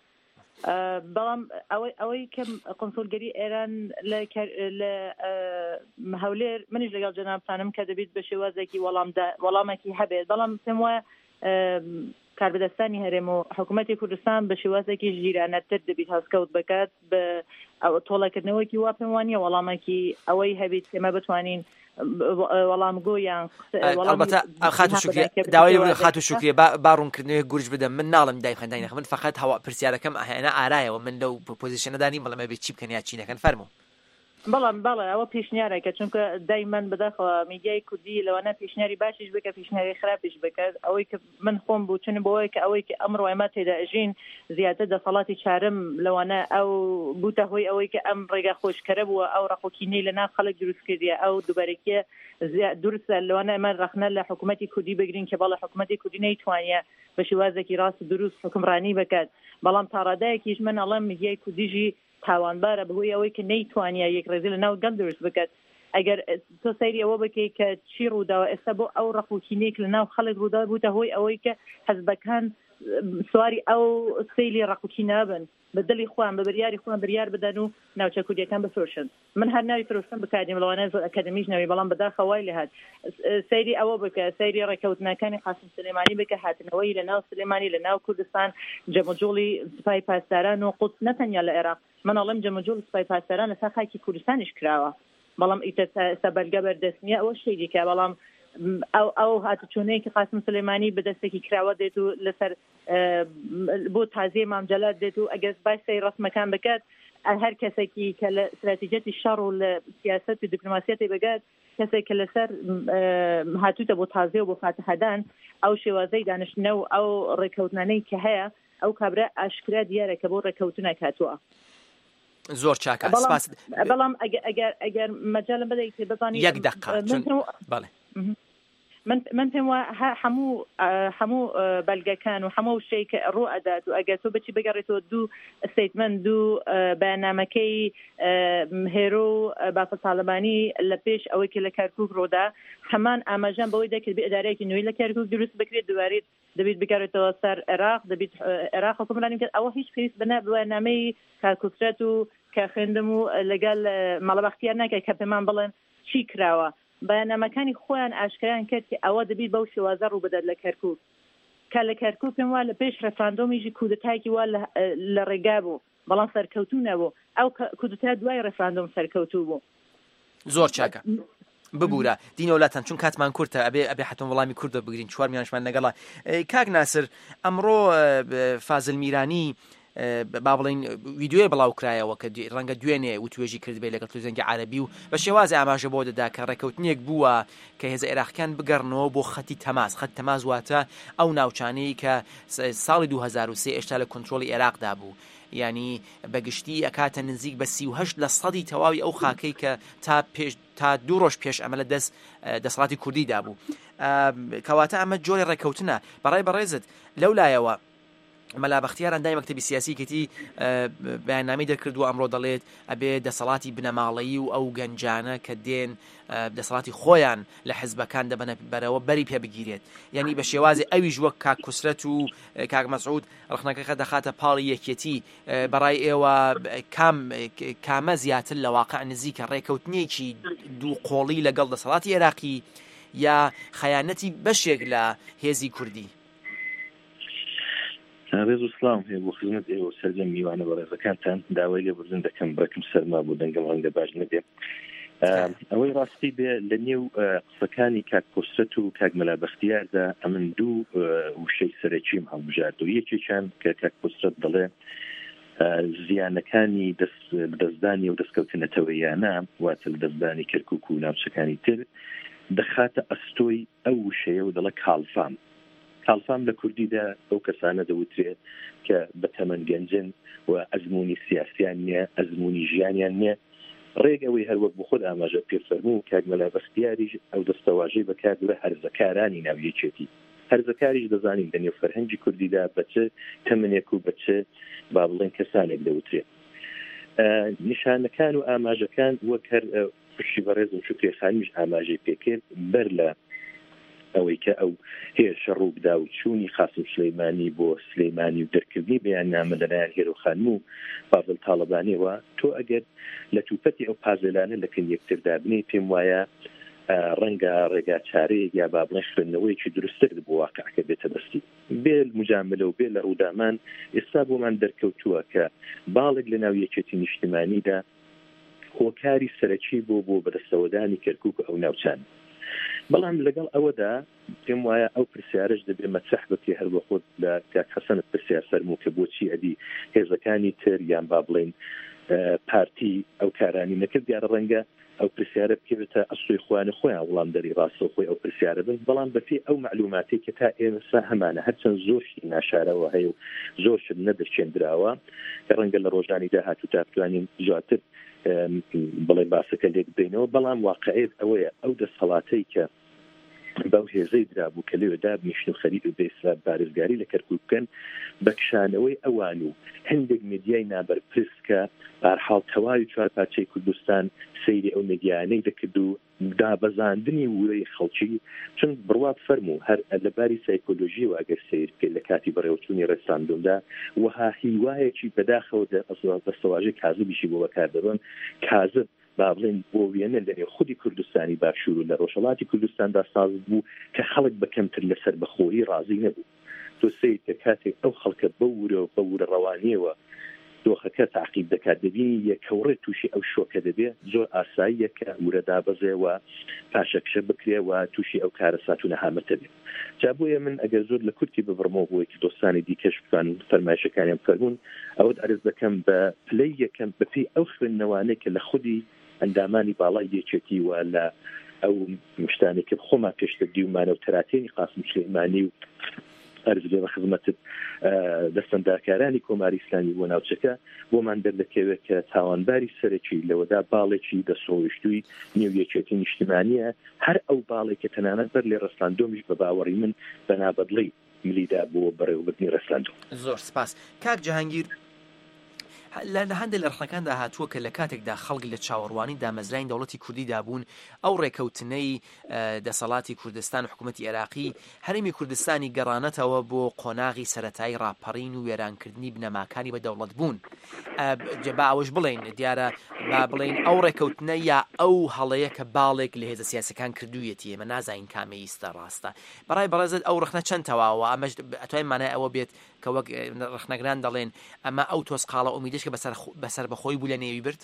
بەڵام ئەوەی کە قۆنسولگەری ئێران لە هەولێر منیش لەگەڵ جەنابتانم کە دەبێت بە شێوازێکی وەڵامێکی هەبێت بەڵام پێم وایە کاربەدەستانی هەرێم و حکوومەتی کوردستان بە شێوازێکی ژیرانەتر دەبێت هەستکەوت بکات بە تۆڵەکردنەوەکی وا پێم وانییە وەڵامێکی ئەوەی هەبێت ئێمە بتوانین وەڵامگۆیان داوای خات و شکریە باڕوونکردنەوەی گورج بدەم من ناڵم دای خەندانی من فقط هەوا پرسیارەکەم ئەهێنا ئارایەوە من لەو پۆزیشنەدانی بەڵام بێت چی بکەن یا چی نەکەن فەرموو بەڵام بەڵێ ئەوە پیشنیارێکە چونکە دایمەن بەداخەوە میدیای کوردی لەوانە پیشنیاری باشیش بکە پیشنیاری خراپیش بکات ئەوەی کە من خۆم بوو چون بۆەوەی کە ئەوەی کە ئەمڕۆ ئێمە تێدا ئەژین زیاتر دەسەڵاتی چارم لەوانە ئەو بوتە هۆی ئەوەی کە ئەم ڕێگا خۆشکەرە بووە ئەو ڕەخۆکینەی لەناو خەڵک دروست کردیە ئەو دووبارەکیە درستە لەوانە ئێمە ڕەخنە لە حکوومەتی کوردی بگرین کە بەڵێ حکوومەتی کوردی نەیتوانیە بە شێوازێکی ڕاست دروست حکمڕانی بکات بەڵام تا ڕادایەکیش من ئەڵێم میدیای کوردیژی تاوانبارە بەهۆی ئەوەی کە نەیتوانیا یەک ڕێزی لە ناو گەڵ دروست بکات ئەگەر تۆ سەیری ئەوە بکەی کە چی ڕووداوە ئێستا بۆ ئەو ڕەخوکینێک لە ناو خەڵک ڕوودا بووتە هۆی ئەوەی کە حەزبەکان سواری ئەو سەیلی ڕقوکی نابن بەدڵی خۆیان بە بەریاری خۆیان بڕیار بدەن و ناوچە کوردیەکان بفرۆشن. من هەر ناوی فرۆشتن بکاتیم لەوانە زۆر ئەکادمیش ناوی بەڵام بەداخەوای لە هات سەیری ئەوە بکە سەیری ڕێکەوتنەکانی قاسم سلێمانی بکە هاتنەوەی لە ناو سلێمانی لە ناو کوردستان جەمەجۆڵی سوپای پاسداران و قوت نەتەنیا لە عێراق من ئەڵێم جەمەجۆڵی سوپای پاسداران لەسەر خاکی کوردستانیش کراوە بەڵام ئیتە سەبەرگە بەردەستنیە ئەوە شتێکی کە بەڵام ئەو هاتوچوونەیەکی قاسم سلێمانی بەدەستێکی کراوە دێت و لەسەر بۆ تازیە مامجەلات دێت و ئەگەر باسەی ڕسمەکان بکات هەر کەسێکی کە لە استراتیجەتی شەڕ و لە سیاست و دیپلۆماسیەتی بگات کەسێک کە لەسەر هاتووتە بۆ تازیە و بۆ فاتحەدان ئەو شێوازەی دانیشتنە و ئەو ڕێکەوتنانەی کە هەیە ئەو کابرا ئاشکرا دیارە کە بۆ ڕێکەوتنێک هاتووە. زۆر چاکە بەڵام ئەگەر مەجالم بدەیت بزانیت یەک دقیقە بەڵێ من پێم وە هەموو بەلگەکان و هەموو شتێک کە ڕوو ئەدات و ئەگەر تۆ بچی بگەڕێتەوە دوو ستیتمنت دوو بەیاننامەکەی هێرۆ بافە تاالبانی لە پێش ئەوەی کە لە کەرکووک ڕۆدا هەمان ئاماژان بەوەی دەکرد بێ ئەدارەیەکی نوێی لە کەرکووک دروست بکرێت دووارێت دەبێت بگەڕێتەوە سەر عێراق دەبێت عێراق حکومڕانی کرد ئەوە هیچ پێویست بنە بەیاننامەی کارکووترێت و کە خوێندم و لەگەڵ مەڵەبەختیار ناکە کە پێمان بڵێن چی کراوە بەیاننامەکانی خۆیان ئاشکرایان کرد کە ئەوە دەبێت بەو شێوازە ڕوو بدات لە کەرکووک کە لە کەرکووک پێم وایە لە پێش ڕێفراندۆمیژی کودتایەکی وا لە ڕێگا بوو بەڵام سەرکەوتوو نەبوو ئەو کودتا دوای ڕێفراندۆم سەرکەوتوو بوو. زۆر چاکە ببوورە دینە وڵاتان چون کاتمان کورتە ئەبێ حتم وەڵامی کوردە بگرین چوار میانشمان لەگەڵا کاک ناسر ئەمڕۆ فازل میرانی با بڵین ویددیوێ بڵاو کرایەوە کە ڕەنگە دوێنێ و توێژی کرد بێ لەگەڵ تۆزەنگی عەرەبی و بە شێوازی ئاماژە بۆ دەدا کە ڕێکەوتنێک بووە کە هێزە عێراقیان بگەڕنەوە بۆ خەتی تەماس خەت تەماس واتە ئەو ناوچانەی کە ساڵی 2023 ئێشتا لە کۆنتترۆلی عێراقدا بوو یعنی بەگشتی ئەکاتە نزیک بە 38% تەواوی ئەو خاکەی کە تا 2 ڕۆژ پێش ئەمە لە دەسەڵاتی کوردیدا بوو کەواتە ئەمە جۆری ڕێکەوتنە بەڕای بەڕێزت لەو لایەوە مەلا بەختیار ئەندای مەکتەبی سیاسی کەتی بەیاننامەی دەکردو ئەمڕۆ دەڵێت ئەبێ دەسەڵاتی بنەماڵەیی و ئەو گەنجانە کە دێن دەسەڵاتی خۆیان لە حزبەکان دەبنە بەرەوە بەری پێ بگیرێت یعنی بە شێوازی ئەویش وەک کاک کوسرەت و کاک مەسعود ڕخنەکەکە دەخاتە پاڵی یەکێتی بەڕای ئێوە کامە زیاتر لە واقع نزیکە ڕێکەوتنێکی دوو قۆڵی لەگەڵ دەسەڵاتی عێراقی یا خەیانەتی بەشێک لە هێزی کوردی. ڕێز و سڵام هەیە بۆ خزمەت ئێوە سەرجەم میوانە بە ڕێزەکانتان داوای لێ بردن دەکەم بڕێکم سەرما بۆ دەنگەم ڕەنگە باش نەبێ ئەوەی ڕاستی بێ لە نێو قسەکانی کاک کوسرەت و کاک مەلا بەختیاردا ئەمن دوو وشەی سەرەکیم هەڵبژارد و یەکێکیان کە کاک کوسرەت دەڵێ زیانەکانی دەستدانی و دەستکەوتنەتەوەیانە واتە دەستدانی کەرکووک و ناوچەکانی تر دەخاتە ئەستۆی ئەو وشەیە و دەڵێ کاڵفام لە کوردیدا ئەو کەسانە دەوترێت کە بە تەمەن گەنجن و ئەزمموی سیاسیان نییە ئەزمموی ژیانیان نییە ڕێگەوەی هەروەک بۆ خۆت ئاماژە پێفەرموو کاک مەلا بەختیاریش ئەو دەستەواژەی بەکار لە هەرزەکارانی ناویەکێتی هەرزەکاریش دەزانین لە نێو فەرهەنگی کوردیدا بەچە تەمەنێک و بەچە با بڵێن کەسانێک دەوترێت نیشانەکان و ئاماژەکان وەک هەر پشتی بەڕێزم شکرێخانیش ئاماژەی پێکرد بەر لە ئەوەی کە ئەو هێرشە ڕووبدا و چوونی قاسم سلەیمانی بۆ سلەیمانی و دەرکردنی بەیاننامە لەلایەن هێرۆخانم و فازڵ تاڵەبانیەوە تۆ ئەگەر لە توپەتی ئەو پازلانە لەکن یەکتردا بنێ پێم وایە ڕەنگە ڕێگا چارەیەک یا با بڵێن خوێندنەوەیەکی دروستتر بۆ واقعەکە بێتە دەستی بێ مجاملە و بێ لە ڕوودامان ئێستا بۆمان دەرکەوتووە کە باڵێک لە ناو یەکێتی نیشتیمانیدا هۆکاری سەرەکی بۆ بەدەستەوەدانی کەرکووک ئەو ناوچان بەڵام لەگەڵ ئەوەدا پێم وایە ئەو پرسیارش دەبێ مەسەح بکێ هەر بە خۆت لە کاک حەسەنت پرسیار فەرموو کە بۆچی ئەدی هێزەکانی تر یان با بڵێن پارتی ئەو کارانی نەکرد دیارە ڕەنگە ئەو پرسیارە بکەوێتە ئەسوی خوانە خۆیان وڵامدەری ڕاستە خۆی ئەو پرسیارە بن بەڵام بەپێی ئەو معلوماتی کە تا ئێمەسا هەمانە هەرچەند زۆرشی ناشارەوە هەیە و زۆرشت نەدەرچێنراوە کە ڕەنگە لە ڕۆژانی داهاتوو تا بتوانین زیاتر بڵێ باسەکە لێک بینەوە بەڵام واقعیت ئەوەیە ئەو دەسەڵاتەی کە بەو هێزەی درابوو کە لێوێدا بنیشن و خەریک بێسرا بارزگاری لە کەرکووک بکەن بە کشانەوەی ئەوان و هەندێک میدیای نابەرپرس کە بەرحاڵ تەواوی چوار پارچەی کوردستان سەیری ئەو میدیانەی دەکرد و دابەزاندنی وورەی خەڵکی چون بڕوات فەرموو هەر لەباری سایکۆلۆژی و ئەگەر سیر بکەیت لە کاتی بەڕێوەچوونی ڕێساندندا وها هیوایەکی بەداخەوە دەستەواژەی کاذبیشی بۆ بەکاردەبن کاذب با بڵێن بۆ وێنە لەنێ خودی کوردستانی باشوور و لە ڕۆژهەڵاتی کوردستاندا ساز بوو کە خەڵک بەکەمتر لەسەر بەخۆیی ڕازی نەبوو تۆ سیر کە کاتێک ئەو خەڵکە بە وورە ڕەوانیەوە دۆخەکە تعقیب دەکات دەبینی یەکەوڕێ تووشی ئەو شۆکە دەبێت زۆر ئاساییە کە وورە دابەزێەوە پاشەکشە بکرێەوە تووشی ئەو کارە ساتوونە هامەتە بێت جا بۆیە من ئەگەر زۆر لە کورتی ببڕمەوە بۆی کە دۆستانی دیکەش بکەن فەرمایشەکانیان فەرموون ئەوەت عرض دەکەم بە پلەی یەکەم بەپی ئەو خوێندنەوانەی کە لە خودی ئەندامانی باڵای دێچێتی و لە ئەو شتانێک کە خۆمان پێشتردی ومانە و تەراتێنی قاسم سلێمانی و ئەرز لێ بە خزمەتت دەستەندارکارانی کۆماری ئیسلامی بۆ ناوچەکە بۆمان دەردەکەوێت کە تاوانباری سەرەکی لەوەدا باڵێکی دەسۆڵشتووی نێویەکێتی نیشتیمانیە هەر ئەو باڵێک کە تەنانەت بەر لێ ڕەسلاندۆمیش بە باوەڕی من بەنابەدڵی ملیدا بۆ بەڕێوەبردنی ڕەسلاندۆ. زۆر سپاس کاک جەهانگیر لە هەندێک لە ڕخنەکاندا هاتووە کە لە کاتێکدا خەڵک لە چاوەڕوانی دامەزراین دەوڵەتی کوردیدا بوون ئەو ڕێکەوتنەی دەسەڵاتی کوردستان و حکوومەتی عێراقی هەرێمی کوردستانی گەڕانەتەوە بۆ قۆناغی سەرەتایی ڕاپەڕین و وێرانکردنی بنەماکانی بە دەوڵەت بوون با ئەوەش بڵێن دیارە با بڵێن ئەو ڕێکەوتنە یا ئەو هەڵەیە کە باڵێک لە هێزە سیاسەکان کردوویەتی ئێمە نازانین کامەیستە ڕاستە بەڕای بەڕێزت ئەو ڕخنە چەند تەواوە ئەمەش ئەتوانین مانای ئەوە بێت کە وەک ڕخنەگران دەڵێن ئەمە ئەو تۆسقاڵە ئومیدش کە بەسەر بەخۆی بوو لە نێوی برد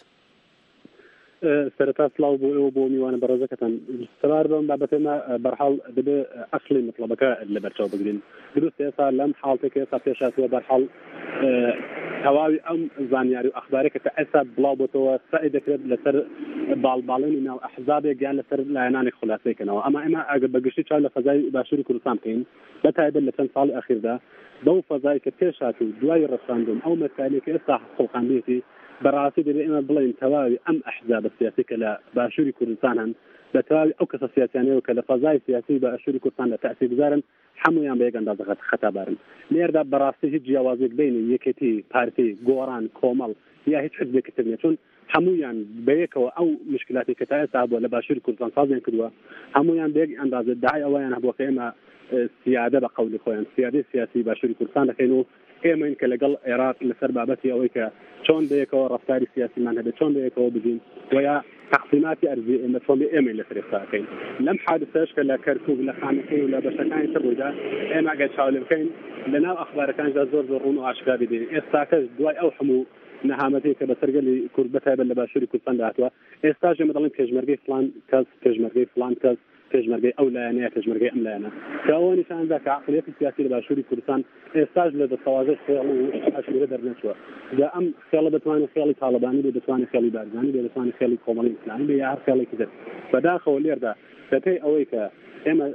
سەرەتا سڵاو بۆ ئێوە بۆ میوانە بەڕێزەکەتان سەرار بم بابەتێمە بەرحاڵ دەبێ ئەخلی مطلبەکە لەبەرچاو بگرین دروست ئێستا لەم حاڵتێک ئێستا پێشاتوە بەرحاڵ تەواوی ئەم زانیاری و ئەخبارێکە کە ئێستا بڵاو بۆتەوە سعی دەکرێت لەسەر باڵباڵێنی ناو ئەحزابێک یان لەسەر لایەنانی خولاسەیەکەنەوە ئەمە ئێمە ئەگەر بەگشتی چاو لە فەزای باشووری کوردستان بکەین بەتایبەت لە چەند ساڵی ئەخیردا بەو فەزای کە پێشاتوو دوای ڕەساندوم ئەو مەسائلێک کە ئێستا خۆڵقاندێتی بەڕاستی دەبێت ئێمە بڵێن تەواوی ئەم ئەحزاب سیاسی کە لە باشووری کوردستان هەن بە تەواوی ئەو کەسە سیاسیانەوە کە لە فەزای سیاسی باشووری کوردستان لە تەئسیرگوزارن هەمویان بە یەک ئەندازە خەتابارن لێردا بەڕاستی هیچ جیاوازێک بینی یەکێتی پارتی گۆڕان کۆمەڵ یا هیچ حزبێکتر نیە چون هەمویان بەیەکەوە ئەو مشکلاتی کە تا ئێستا بووە لە باشووری کوردستان سازیان کردووە هەمویان بە یەک ئەندازە داعی ئەوەیان هەبووە کە ئێمە سیادە بە قەولی خۆیان سیادەی سیاسی باشووری کوردستان دەکەین و ئێمەین کە لەگەڵ عێراق لەسەر بابەتی ئەوەی کە چۆن بەیەکەوە ڕەفتاری سیاسیمان هەبێت چۆن بەیەکەوە بژین ویا تەقسیماتی ئەرزی ئێمە چۆن ئێمەی لەسەر ئێستاکەین لەم حادثەش کە لە کەرکووک لە خانەکەی و لە بەشەکانی تر بوویدا ئێمە ئەگەر چاو لێ بکەین لەناو ئەخبارەکاندا زۆر ڕوون و ئاشکاری دێ ئێستاکەش دوای ئەو هەموو نەهامەتی کە بەسەرگەلی کورد بەتایبەت لە باشووری کوردستان داهاتوە ئێستاش ئێمە دەڵێن پێشمەرگەی فڵان کەس پێشمەرگەی فڵان کەس پێشمەرگەی ئەو لایەنەیە پێشمەرگەی ئەم لایەنە کە ئەوە نیشاندا کە عقلیەتی سیاسی لە باشووری کوردستان ئێستاش لە دەسەواژە خێڵ و ئاشکرا دەرنەچووە دا ئەم خێڵە دەتوانێت خێڵی تاڵبانی بێ دەتوانێت خێڵی بارزانی بێ دەتوانێت خێڵی کۆمەڵی ئیسلامی بێ یا هەر خێڵێکی تر بەداخەوە لێردا بەپێی ئەوەی کە ئێمە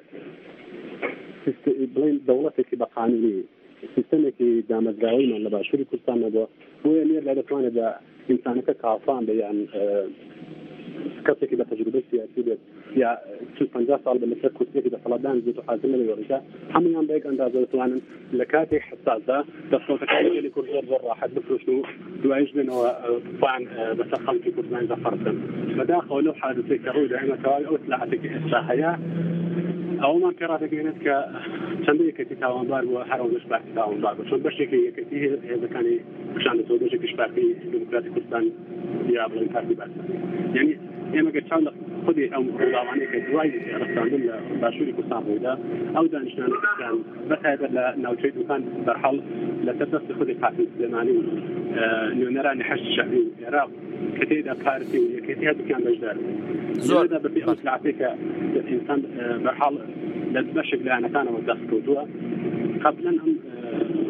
بڵێن دەوڵەتێکی بە قانونی سیستەمێکی دامەزراوەیمان لە باشووری کوردستان نەبووە بۆیە لێردا دەتوانێت بە ئینسانەکە کافان بە یان کەسێکی بە تەجروبەی سیاسی بێت یا 50 ساڵ بەسەر کورسێکی دەسەڵاتدان بێت و حاضر نەبێت هەمویان بە یەک ئەندازە دەتوانن لە کاتێک حساسدا دەستۆتەکانی کورد زۆر ڕاحەت بفرۆشن و دوایش بێنەوە فان بەسەر خەڵکی کوردستان دەفەڕکەن بەداخەوە لەو حادثەی کە ڕووی دا ئێمە تەواوی ئەو سلاحەتێکی ئێستا هەیە ئەومان پێڕادەگەێنێت کە چەندە یەکەتی تاوانبار بووە هەرەوەش باسی تاوانبار بوو چۆن بەشێکی یەکەتی هێزەکانی پیشاندەتەوە بەشێکیش پارتی دموکراتی کوردستان یا بڵێن پارتی باسان یعنی ئێمە گە چاو لە خودی ئەو ڕووداوانەیە کە دوای ڕەساندن لە باشووری کوردستان ڕوویدا ئەو دانیشتوانەکان بەتایبەت لە ناوچەی دوکان بەرحەڵ لەسەر دەستی خودی قاسم سلێمانی و نوێنەرانی حەشت شەهری و عێراق کە تێدا پارتی و یەکێتی هەردووکیان بەشدار زۆردا بەپێی ئەو سلاحەتێک کە ئینسان بەرحەڵ لە بەشێک لایەنەکانەوە دەست کەوتووە قبلا ئەم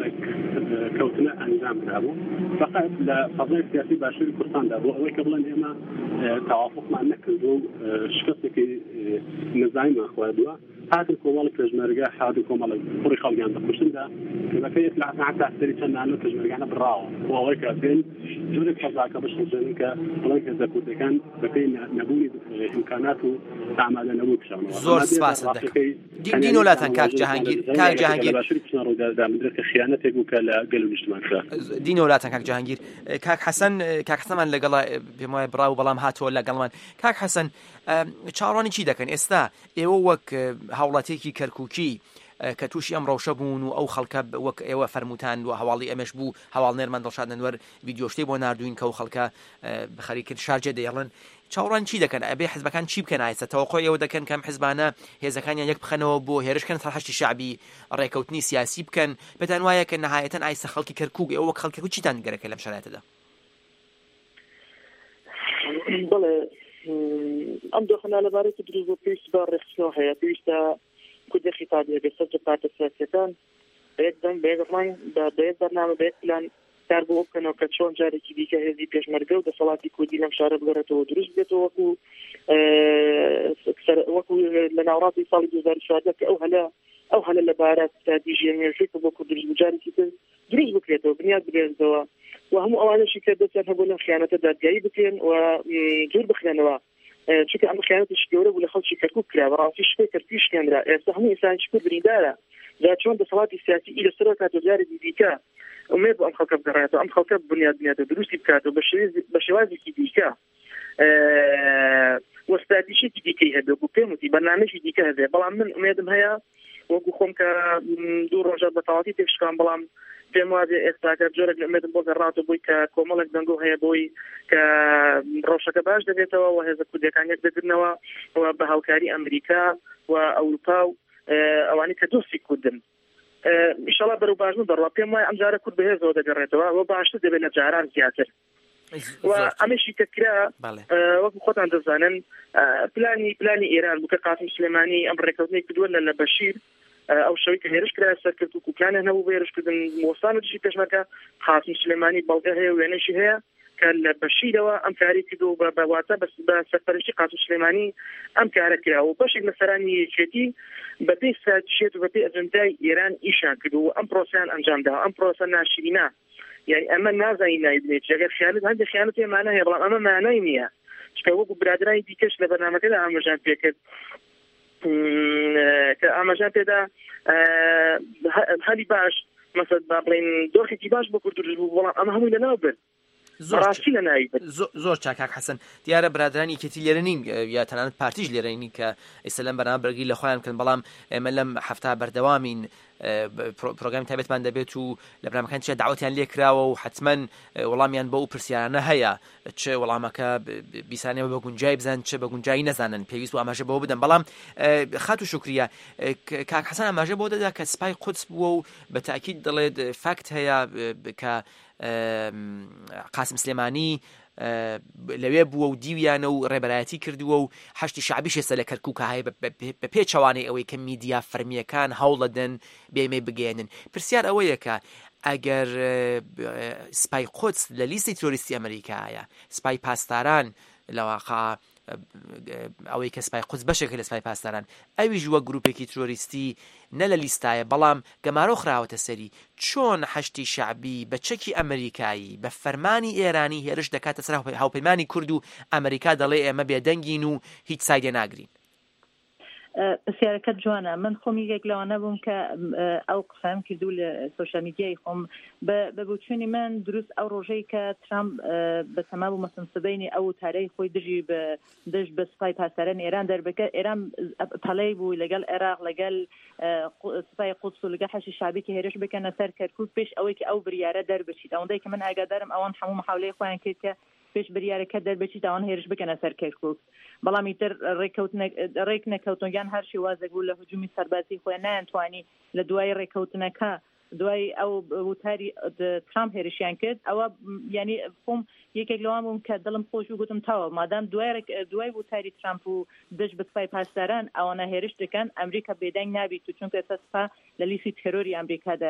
كوتنا أنجام دابو فقط لفضل سياسي باشر كردستان دابو أو قبل إما توافق مع نكدو شخصك نزايم أخوادوا هذا الكومال كجمرجع هذا الكومال فري خالق عند كرسن ده كما في يطلع حتى أحتري كنا عنه كجمرجعنا بالراو وهو كابين جورك حظاك باش نجنك طلعك زكوت كان بكين نبوني إمكاناته تعمل نبوك شغله زور سپاس دينو لا تنكاك جهانگير باشر بسنارو ده مدرك خيانته وكلا قالوا الاجتماع دينو لا تنكاك جهانگير كاك حسن من لقلا بما براو بلام هاتو لقلا من كاك حسن چاڕوانی چی دەکەن ئێستا ئێوە وەک هاوڵاتێکی کەرکووکی کە تووشی ئەم ڕەوشە بوون و ئەو خەڵکە وەک ئێوە فەرموتان و هەواڵی ئەمەش بوو هەواڵ نێرمان دڵشاد نەنوەر ڤیدیۆشتەی بۆ ناردوین کە ئەو خەڵکە بەخەری کرد شارجێ دەیڵن چاوەڕان چی دەکەن ئەبێ حزبەکان چی بکەن ئایستا تەوەقۆی ئێوە دەکەن کەم حزبانە هێزەکانیان یەک بخەنەوە بۆ هێرشکەن سەرحەشتی شعبی ڕێکەوتنی سیاسی بکەن بەتان وایە کە نەهایەتەن ئایستا خەڵکی کەرکووک ئێوە وەک خەڵکێک چیتان گەرەکە لەم شەرایەتەدا بەڵێ ئەم دۆخەنە لەبارەی دروست بۆ پێویست بە ڕێکخستنەوە هەیە پێویستە کودە خیتابی بێت سەرجە پارتە سیاسیەکان بەیەکدەم بەیەکڕنگ بەیەک بەرنامە بەیەک پلان کار بۆ بکەنەوە کە چۆن جارێکی دیکە هێزی پێشمەرگە و دەسەڵاتی کوردی لەم شارە بگەڕێتەوە دروست بێتەوە وەکو لە ناوڕاستی ساڵی 2014 کە ئەو هەلە لەبارەت استراتیژیە نوێژەی بۆ کورد دروست جارێکی تر دروست بکرێتەوە بنیاد بگرێتەوە و هەموو ئەوانەشی کە دەستیان هەبوو لەم خیانەتە دادگایی بکرێن و جور بخرێنەوە چونکە ئەم خیانەتش گەورە بوو لە خەڵکی کەرکووک کرا بەڕاستی شتێک کەرکووی شکێنرا ئێستا هەموو ئینسانێکی کورد بریندارە جا چۆن دەسەڵاتی سیاسی لەسەرەوە کاتۆ جارێکی دیکە ئومێد بۆ ئەم خەڵکە بگەڕێتەوە ئەم خەڵکە بنیاد دروستی بکاتەوە بە شێوازێکی دیکە وەستادیشێکی دیکەی هەبێ بۆ پێم وتی بەرنامەیەکی دیکە هەبێ بەڵام من ئومێدم هەیە وەکو خۆم کە دوو ڕۆژە بە تەواوی تێکشکان بەڵام پێم وازێ ئێستاکە جۆرێک لە ئومێدم بۆ گەڕاتەوە بۆی کە کۆمەڵێک دەنگۆ هەیە بۆی کە ڕۆژەکە باش دەبێتەوە و هێزە کوردیەکان یەک دەگرنەوە و بە هاوکاری ئەمریکا و ئەوروپا و ئەوانی کە دۆستی کوردن ئینشاڵڵا بەرەو باشبوون دەڕوا پێم وایە ئەم جارە کورد بەهێزەوە دەگەڕێتەوە و باشتر دەبێت لە جاران زیاتر و ئەمەشی کە کرا وەکو خۆتان دەزانن پلانی ئێران بوو کە قاسم سلێمانی ئەم ڕێکەوتنەی کردووە لە بەشیر ئەو شەوەی کە هێرش کرا سەرکرد و کوکانە هەبوو بە هێرشکردن وەستان و دژی پێشمەرگە قاسم سلێمانی بەڵگە هەیە و وێنەشی هەیە کە لە بەشیرەوە ئەم کاری کردو بە واتە بە سەرپەرشتی قاسم سلێمانی ئەم کارە کرا و بەشێک لە سەرانی یەکێتی بەپێی استراتیژیەت و بەپێی ئەجەندای ئێران ئیشان کردو و ئەم پرۆسەیان ئەنجامدا ئەم پرۆسە ناشرینە یعنی ئەمە نازانین نایبنێت ئەگەر خیانەت هەندێک خیانەت هێمانە هەیە بەڵام ئەمە مانای نییە چکە وەکو برادرانی دیکەش لە بەرنامەکەدا ئاماژان پێکرد کە ئاماژان پێدا هەلی باش مەسەد با بڵێن دۆخێکی باش بۆ کورد دروست بوو بەڵام ئەمە هەمووی لەناو برد زۆر چاکاک حەسەن دیارە برادرانی کەتی لێرە نین یا تەنانەت پارتیش لێرە نین کە ئێستا لەم بەرنامە بەرگری لە خۆیان کردن بەڵام ئێمە لەم هەفتە بەردەوامین پرۆگرامی تایبەتمان دەبێت و لە بەرنامەکان چ داوەتیان لێ کراوە و حتمما وەڵامیان بە ئەو پرسیارانە هەیە چ وەڵامەکە بیسانەوە بە گونجای بزان چ بە گونجایی نەزانن پێویست و ئاماژە بەوە بدەن بەڵام خات و شکریە کاک حەسەن ئاماژە بۆ دەدا کە سپای قودس بووە و بە تاکید دەڵێت فاکت هەیە کە قاسم سلێمانی لەوێ بووە و دیویانە و ڕێبەرایەتی کردووە و حەشتی شعبیش ێستا لە کەرکووکە هەیە بە پێچەوانەی ئەوەی کە میدیا فەرمیەکان هەوڵەدەن بێمەی بگەێنن پرسیار ئەوەیە کە ئەگەر سپای قودس لە لیستی تۆریستی ئەمریکایە سپای پاسداران لەواقع ئەوەی کە سپای قودس بەشێک لە سپای پاسداران ئەویش وە گروپێکی تۆریستی نە لە لیستایە بەڵام گەمارۆ خراوەتە سەری چۆن حەشتی شعبی بە چەکی ئەمریکایی بە فەرمانی ئێرانی هێرش دەکاتە سەر هاوپەیمانی کورد و ئەمریکا دەڵێ ئێمە بێدەنگین و هیچ سایدێ ناگرین پرسیارەکەت جوانە من خۆمی یەک لەوانە بووم کە ئەو قسەم کردو لە سۆشیال میدیای خۆم بە بۆچوونی من دروست ئەو ڕۆژەی کە ترامپ بە تەما بوو مەسنسبەینی ئەو تارەی خۆی دژی دژ بە سپای پاسداران ئێران دەربەکە ئێران پەڵەی بوو لەگەڵ عێراق لەگەڵ سپای قودس و لەگەڵ حەشی شعبی کە هێرش بکەنە سەر کەرکووک پێش ئەوەی کە ئەو بریارە دەربچیت ئەوەندەی کە من ئاگادارم ئەوان هەموو محاولەی خۆیان کرد کە پێش بریارەکە دەربچیت ئەوان هێرش بکەنە سەر کەرکووک بەڵام ئیتر ڕێک نەکەوتنگیان هەر شێوازێک بوو لە هجومی سەربازی خۆیان نایانتوانی لە دوای ڕێکەوتنەکە دوای ئەو وتاری ترامپ هێرشیان کرد ئەوە یعنی خۆم یەکێک لەوان بووم کە دڵم خۆش و گوتم تاوە مادام دوای وتاری ترامپ و دژ بە سپای پاسداران ئەوانە هێرش دەکەن ئەمریکا بێدەنگ نابیت و چونکە ئێستا لە لیستی تێرۆری ئەمریکادایە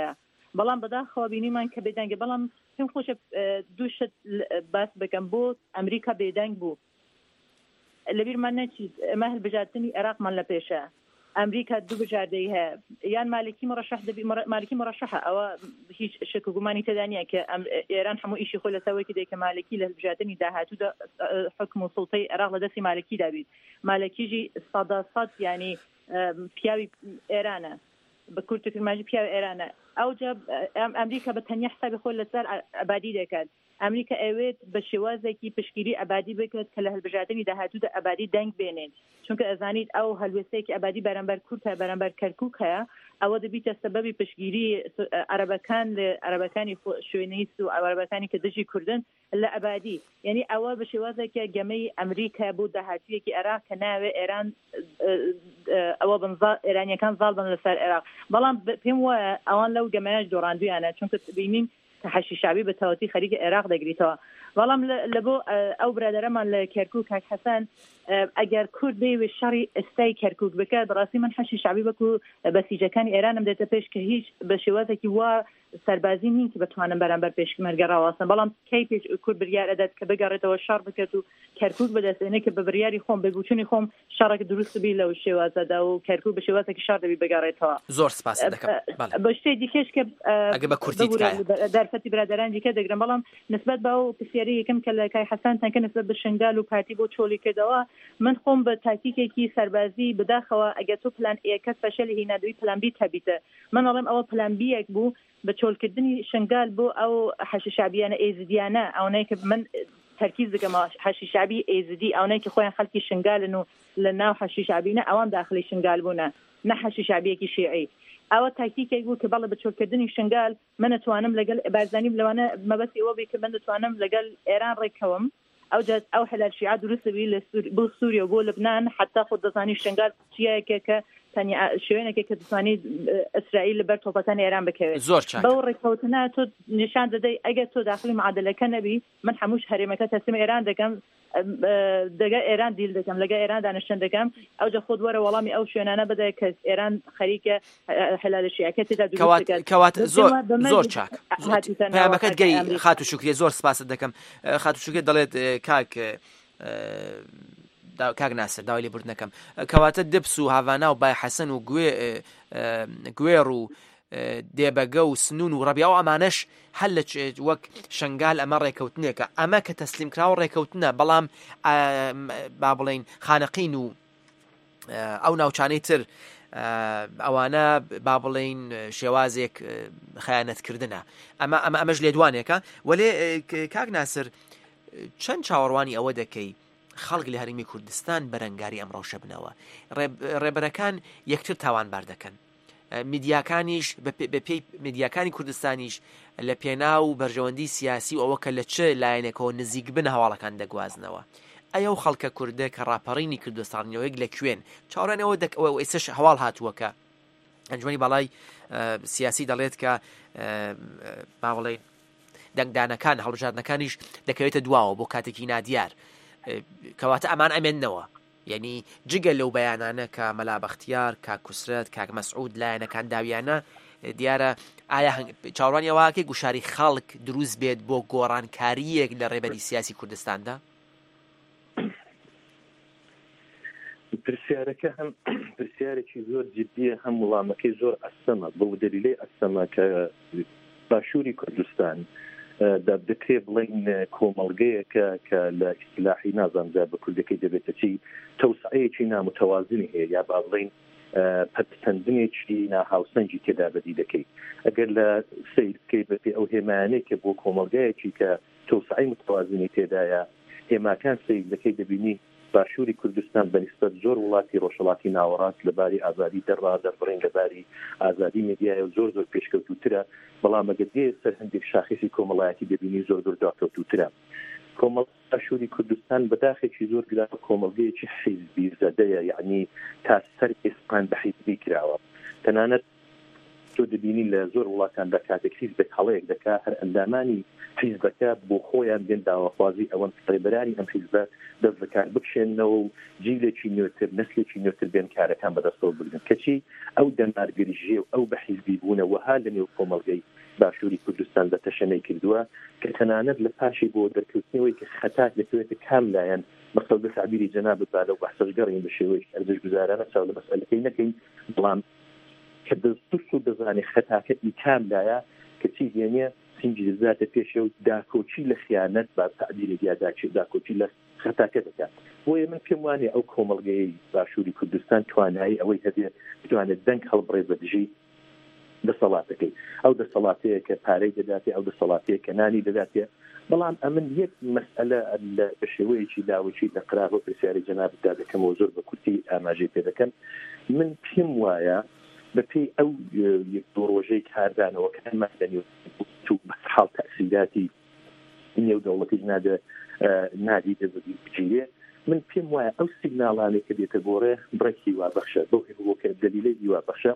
بەڵام بەداخەوە بینیمان کە بێدەنگە بەڵام پێم خۆشە دووشت باس بکەم بۆ ئەمریکا بێدەنگ بوو لەبیرمان نەچیت ئەمە هەڵبژاردننی عێراقمان لە پێشە ئەمریکا دوو بژاردەی هەیە یان مالکی مڕەشەح دەبی مالکی مڕەشەحە ئەوە هیچ شک و گومانی تێدانە کە ئێران هەموو ئیشی خۆی لەسەوەیکی دێکە مالکی لە هەڵبژاردننی داهاتوودا حکم و سڵتەی عێراق لە دەستی مالکی دابیت مالکیژی سەداسەد ینی پیاوی ئێرانە بە کورت فرماژی پیاوی ئێرانە ئەوجا ئەمریکا بە تەنیا حسابی خۆی لەسەر ئەبادی دەکات ئەمریکا ئەوێت بە شێوازێکی پشگیری ئەبادی بکرێت کە لە هەڵبژاردننی داهاتوودا ئەبادی دەنگ بێنێت چونکە ئەزانیت ئەو هەلوێستەیەکی ئەبادی بەرامبەر کورتە بەرامبەر کەرکووک هەیە ئەوە دەبیتە سەبەبی پشگیری عەرەبەکان لە عەرەبەکانی شوێنەی و عەرەبەکانی کە دژی کوردن لە ئەبادی یعنی ئەوە بە شێوازێکە گەمەی ئەمریکا بۆ داهاتوویەکی عێراق کە ناوێ ئێران ئەوە ئێرانیەکان زاڵ بن لەسەر عێراق بەڵام پێم وایە ئەوان لەو گەمەیەش دۆڕاندویانە چونکە بینین کە حەشیشابی بە تەواتی خەریکە عێراق دەگریتەوە بەڵام لە بۆ ئەو برادەرەمان لە کەرکووک کاک حەسەن ئەگەر کورد بێوێ شەڕی ئێستای کەرکووک بکە بەڕاستی من حەشیشابی بکو بەسیجەکانی ئێرانم دێتە پێش کە هیچ بە شێوازێکی وا سەربازی نین کە بتوانن بەرامبەر پێشمەرگە ڕاوەستن بەڵام کەی پێش کورد بریار ئەدات کە بگەڕێتەوە شەڕ بکرێت و کەرکووک بەدەستێنێ کە بە بریاری خۆم بێگوچنی خۆم شەڕێک دروست بی لەو شێوازەدا و کەرکووک بە شێوازێکی شەڕ دەبی بگەڕێتەوە زۆر سپاس دەکەم بە شتێ دیکەش کە ئەگە بە کورتی دەرفەتی برادەران دیکە دەگرم بەڵام نسبەت بە ئەو پرسیاری یەکەم کە لە کای حەسەن تەنکە نسبەت بە شنگال و پارتی بۆ چۆلی کردەوە من خۆم بە تاکتیکێکی سەربازی بداخەوە ئەگەر تۆ پلان ئێکەس فەشەلی هینادوی پلان بی هەبیتە من ئەڵێم ئەوە پلان بیەک بوو بە چۆلکردنی شنگال بۆ ئەو حەشیشابیانە ئێزدیانە ئەوەی کە من تەرکیز دەکەم حەشیشابی ئێزدی ئەوەی کە خۆیان خەڵکی شنگالن و لە ناو حەشیشابینە ئەوان داخلی شنگال بوونە نە حەشیشابیەکی شیعی ئەوە تاکتیکێک بوو کە بەڵێ بە چۆلکردنی شنگال من نتوانم لەگەڵ بارزانیم لەوانە مەبەستی ئەوە بێ کە من دەتوانم لەگەڵ ئێران ڕێکەوەم ئەو حلال شیعە دروست بی بۆ سووریا و بۆ لبنان حتا خۆ دەزانی شنگال چیەکە کە تەنیا شوێنێکە کە دەتوانانی ئیسرائیل لەبەر تۆپەکانی ئێران بکەوێت زۆر چاک بەو ڕێکەوتنە تۆ نیشان دەدەی ئەگەر تۆ داخلی معادلەکە نەبی من هەمووش هەرێمەکە تەسلیم ئێران دەکەم دەگە ئێران دیل دەکەم لەگە ئێران دانیشتن دەکەم ئەوجا خۆت وەرە وەڵامی ئەو شوێنانە بدە کە ئێران خەریکە حلال شیعەکە تێدا دروست دەکات کەواتە زۆر چاک پەیامەکەت گەی خات و شکریە زۆر سپاست دەکەم خات و شکریە دەڵێت کاک ناسر داوای لێبوردنەکەم کەواتە دبس و هاڤانا و بای حەسەن و گوێڕ و دێبەگە و سنون و ڕەبیا و ئەمانەش هەل لە وەک شنگال ئەمە ڕێکەوتنێکە ئەمە کە تەسلیم کراوە ڕێکەوتنە بەڵام با بڵێن خانەقین و ئەو ناوچانەی تر ئەوانە با بڵێن شێوازێک خەیانەتکردنە ئەمەش لێدوانێکە وەلێ کاک ناسر چەند چاوەڕوانی ئەوە دەکەی خەڵک لە هەرێمی کوردستان بەرەنگاری ئەم ڕەوشە بنەوە ڕێبەرەکان یەکتر تاوانبار دەکەن میدیاکانیش بەپێی میدیاکانی کوردستانیش لە پێناو بەرژەوەندی سیاسی و ئەوە کە لە چه لایەنێکەوە نزیک بن هەواڵەکان دەگوازنەوە ئەو خەڵکە کوردە کە ڕاپەڕینی کوردستانیەوەیەک لە کوێن چاوەڕێنەوە ئێستش هەواڵ هاتووەکە ئەنجومی باڵای سیاسی دەڵێت کە با بڵێن دەنگدانەکان هەڵبژاردنەکانیش دەکەوێتە دواوە بۆ کاتێکی نادیار کەواتە ئەمان ئەمێننەوە یعنی جگە لەو بەیانانە کە مەلا بەختیار کاک کوسرت کاک مەسعود لایەنەکان داویانە دیارە ئایا چاوەڕوانی ئەوەکەی گوشاری خەڵک دروست بێت بۆ گۆڕانکاریەک لە ڕێبەری سیاسی کوردستاندا پرسیارەکە هەم پرسیارێکی زۆر جدیە هەم وڵامەکەی زۆر ئەسەمە بۆ دەلیلەی ئەسەمە کە باشووری کوردستان دەبێ بڵین کۆمەڵگەیەکە کە لە ئیسلاحی نازانجا بە کوردەکەی دەبێتە چی تەوسعەیەکی نامتەوازنی هەیە یا با بڵین پەتسەندنێکی ناهاوسەنجی تێدا بەدی دەکەی ئەگەر لە سیرکەی بەپێ ئەو هێمانەیە بۆ کۆمەڵگەیەکی کە تەوسعەی متەوازنی تێدایە هێماکان سیر دەکەی دەبینی باشووری کوردستان بەنسبەت زۆر وڵاتی ڕۆژهەڵاتی ناوەڕاست لەباری ئازادی دەرڕادەڕێن لەباری ئازادی میدیایە و زۆر پێشکەوتوترە بەڵام ئەگەر دێ سەر هەندێک شاخصی کۆمەڵایەتی دەبینی زۆر داکەوتوترە کۆمەڵ باشووری کوردستان بەداخێکی زۆر گرا کۆمەڵگەیەکی حیزبی زەدەیە یعنی تا سەر ئێسپان بە حیزبی کراوە تەنانەت تۆ دەبینی لە زۆر وڵاتان بە کاتێک حیزبێک هەڵەیەک دەکات هەر ئەندامانی حیزبەکە بۆ خۆیان بێن داواخوازی ئەوەن ڕێبەرانی ئەم حیزبە دەست بەکار بکشێنەوە و جیلێکی نوێتر نەسلێکی نوێتر بێن کارەکان بەدەستەوە بگرن کەچی ئەو دەنارگریژێ و ئەو بە حیزبی بوونە وەها لە نێو کۆمەڵگەی باشووری کوردستان بە تەشەنەی کردووە کە تەنانەت لە پاشی بۆ دەرکەوتنەوەی کە خەتات دەکەوێتە کاملایەن بەسەڵ بە تعبیری جەناب بادە و بەحسەشگەڕین بە شێوەیەک ئەرزشگوزارانە چاو لە مەسئلەکەی نەکەین بەڵام کە دەست و دەزانێ خەتاکەی کاملایە کە چی دێنێ سینجی دەزاتە پێشە و داکۆچی لە خیانەت با تعبیرێک یا داکۆچی لە خەتاکە دەکات بۆیە من پێم وانێ ئەو کۆمەڵگەی باشووری کوردستان توانایی ئەوەی هەبێ بتوانێت دەنگ هەڵبڕێ بە دژی دەسەڵاتەکەی ئەو دەسەڵاتەیە کە پارەی دەداتێ ئەو دەسەڵاتەیە کە نانی دەداتێ بەڵام ئەمن یەک مەسئلە بە شێوەیەکی لاوەچی لە قرار بۆ پرسیاری جەنابدا دەکەمەوە زۆر بە کورتی ئاماژەی پێ دەکەن من پێم وایە بەپێی ئەو یەک دو ڕۆژەی کاردانەوە کە مەسەلەنی و بەحاڵ تەسیلاتی نێو دەوڵەتی نادی بچیرێ من پێم وایە ئەو سیگناڵانێک کە دێتە بۆڕێ بڕێکی وابەخشە بۆ کە دەلیلەی وابەخشە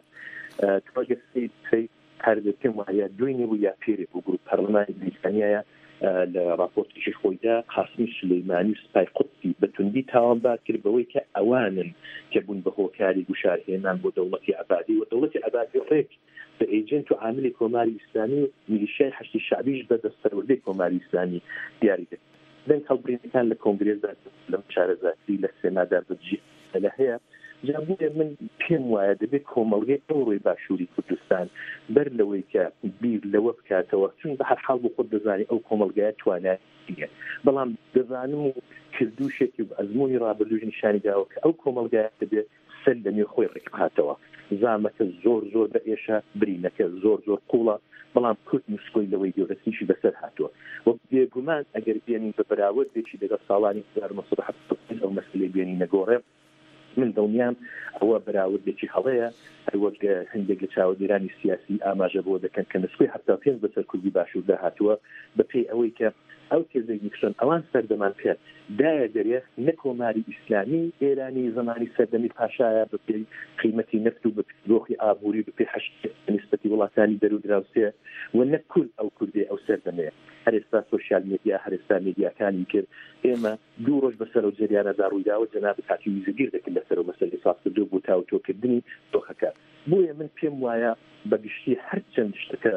تۆگەسی هەر پێم وایە دوی نێبوو یا پێرێ بۆ گروپ پەرلەمانی بریتانیایە لە راپۆرتێکی خۆیدا قاسمی سلەیمانی و سپای قوتسی بەتوندی تاوانبار کرد بەوەی کە ئەوانن کە بوون بە هۆکاری گوشارهێنان بۆ دەوڵەتی عەبادی و دەوڵەتی عەبادی ڕێک بە ئێجنت و عاملی کۆماری ئیسلامی و میلیشیای حەشتی شعبیش بە دەستەروەردەی کۆماری ئیسلامی دیاری کرد دەنگ هەڵبڕینەکان لە کۆنگرێزدا لە شارەزاتی لە سێنادا بەجێ لە هەیە جابووە من پێم وایە دەبێت کۆمەڵگەی ئەوڕۆی باشووری کوردستان بەر لەوەی کە بیر لەوە بکاتەوە چون بە هەر حاڵ بۆ خۆت دەزانی ئەو کۆمەڵگایە توانایە بەڵام دەزانم و کردوشێکی و ئەزمموی ڕابردوژ نیشانی داوە کە ئەو کۆمەڵگایە دەبێت سەر لە نێو خۆی ڕێک بکاتەوە زامەکە زۆر بە ئێشە برینەکە زۆر قوڵە بەڵام کورد نووسکۆی لەوەی گەورەتیشی بەسەر هاتووە وەک بێگومان ئەگەر بێنین بە بەراورد بێکی لەگەڵ ساڵانی 1970 ئەو مەسلەی بێنی نەگۆڕێ من دڵنیام ئەوە بەراوردێکی هەڵەیە هەروەک هەندێک لە چاودێرانی سیاسی ئاماژە بۆ دەکەن کە نسبەی 75 بەسەر کوردی باشووردا هاتووە بەپێی ئەوەی کە ئەو تێزێکی کشن ئەوان سەردەمان پێ دایە دەرێ نە کۆماری ئیسلامی ئێرانی زمانی سەردەمی پاشایە بەپێی قیمەتی نفت و بەپێی ئابووری بەپێی حەشت نسبەتی وڵاتانی دەرودراوسێ و نە کورد ئەو کوردی ئەو سەردەمەیە هەر ئێستا سۆشیال میدیا هەر ئێستا میدیاکانی کرد ئێمە دوو ڕۆژ بەسەر و جریانەدا ڕوویداوە جەناب کاتی ویزەگیر دەکرد لەسەر و مەسەلەی سازکردو بۆ تاوتۆکردنی دۆخەکە بۆیە من پێم وایە بەگشتی هەر چەند شتەکە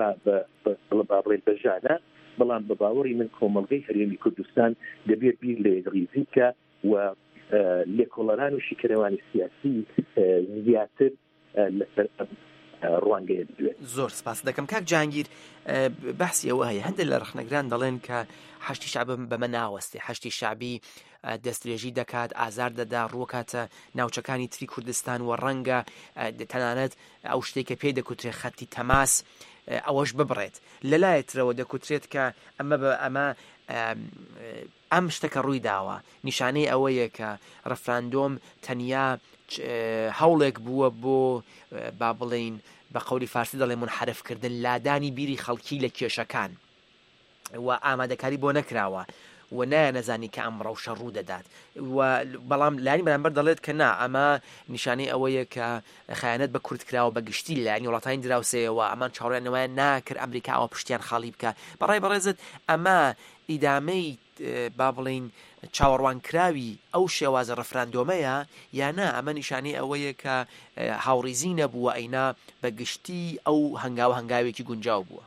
بەڵێ بەژانە بەڵام بە باوەڕی من کۆمەڵگەی هەرێمی کوردستان دەبێت بیر لە یەکڕیزی بکە و لێکۆڵەران و شیکەرەوانی سیاسی زیاتر لەسەر ڕوانگەیە بدوێت. زۆر سپاس دەکەم کاک جانگیر بەحسی ئەوە هەیە هەندێک لە ڕخنەگران دەڵێن کە حەشتی شعب بەمە ناوەستێ حەشتی شعبی دەستێژی دەکات ئازار دەدا ڕووکاتە ناوچەکانی تری کوردستان و ڕەنگە تەنانەت ئەو شتێک کە پێی دەکوترێت خەتی تەماس ئەوەش ببڕێت لەلایەترەوە دەکوترێت کە ئەم شتەکە ڕووی داوە نیشانەی ئەوەیە کە ڕەفراندۆم تەنیا هەوڵێک بووە بۆ با بڵێین بە قەولی فارسی دەڵێ منحرفکردن لادانی بیری خەڵکی لە کێشەکان و ئامادەکاری بۆ نەکراوە و نایە نەزانی کە ئەم ڕەوشە ڕوو دەدات بەڵام لانی بەرامبەر دەڵێت کە نا ئەمە نیشانەی ئەوەیە کە خیانەت بە کورد کراوە بە گشتی لایانی وڵاتانی دراوسەیەوە ئەمان چاوەڕێنەوەیان ناکرد ئەمریکا ئەوە پشتیان خاڵی بکە بەڕێزت ئەمە ئیدامەی با بڵین چاوەڕوانکراوی ئەو شێوازە ڕەفراندۆمەیە یانە ئەمە نیشانەی ئەوەیە کە هاوڕیزی نەبووە ئەینا بە گشتی ئەو هەنگاوێکی گونجاو بووە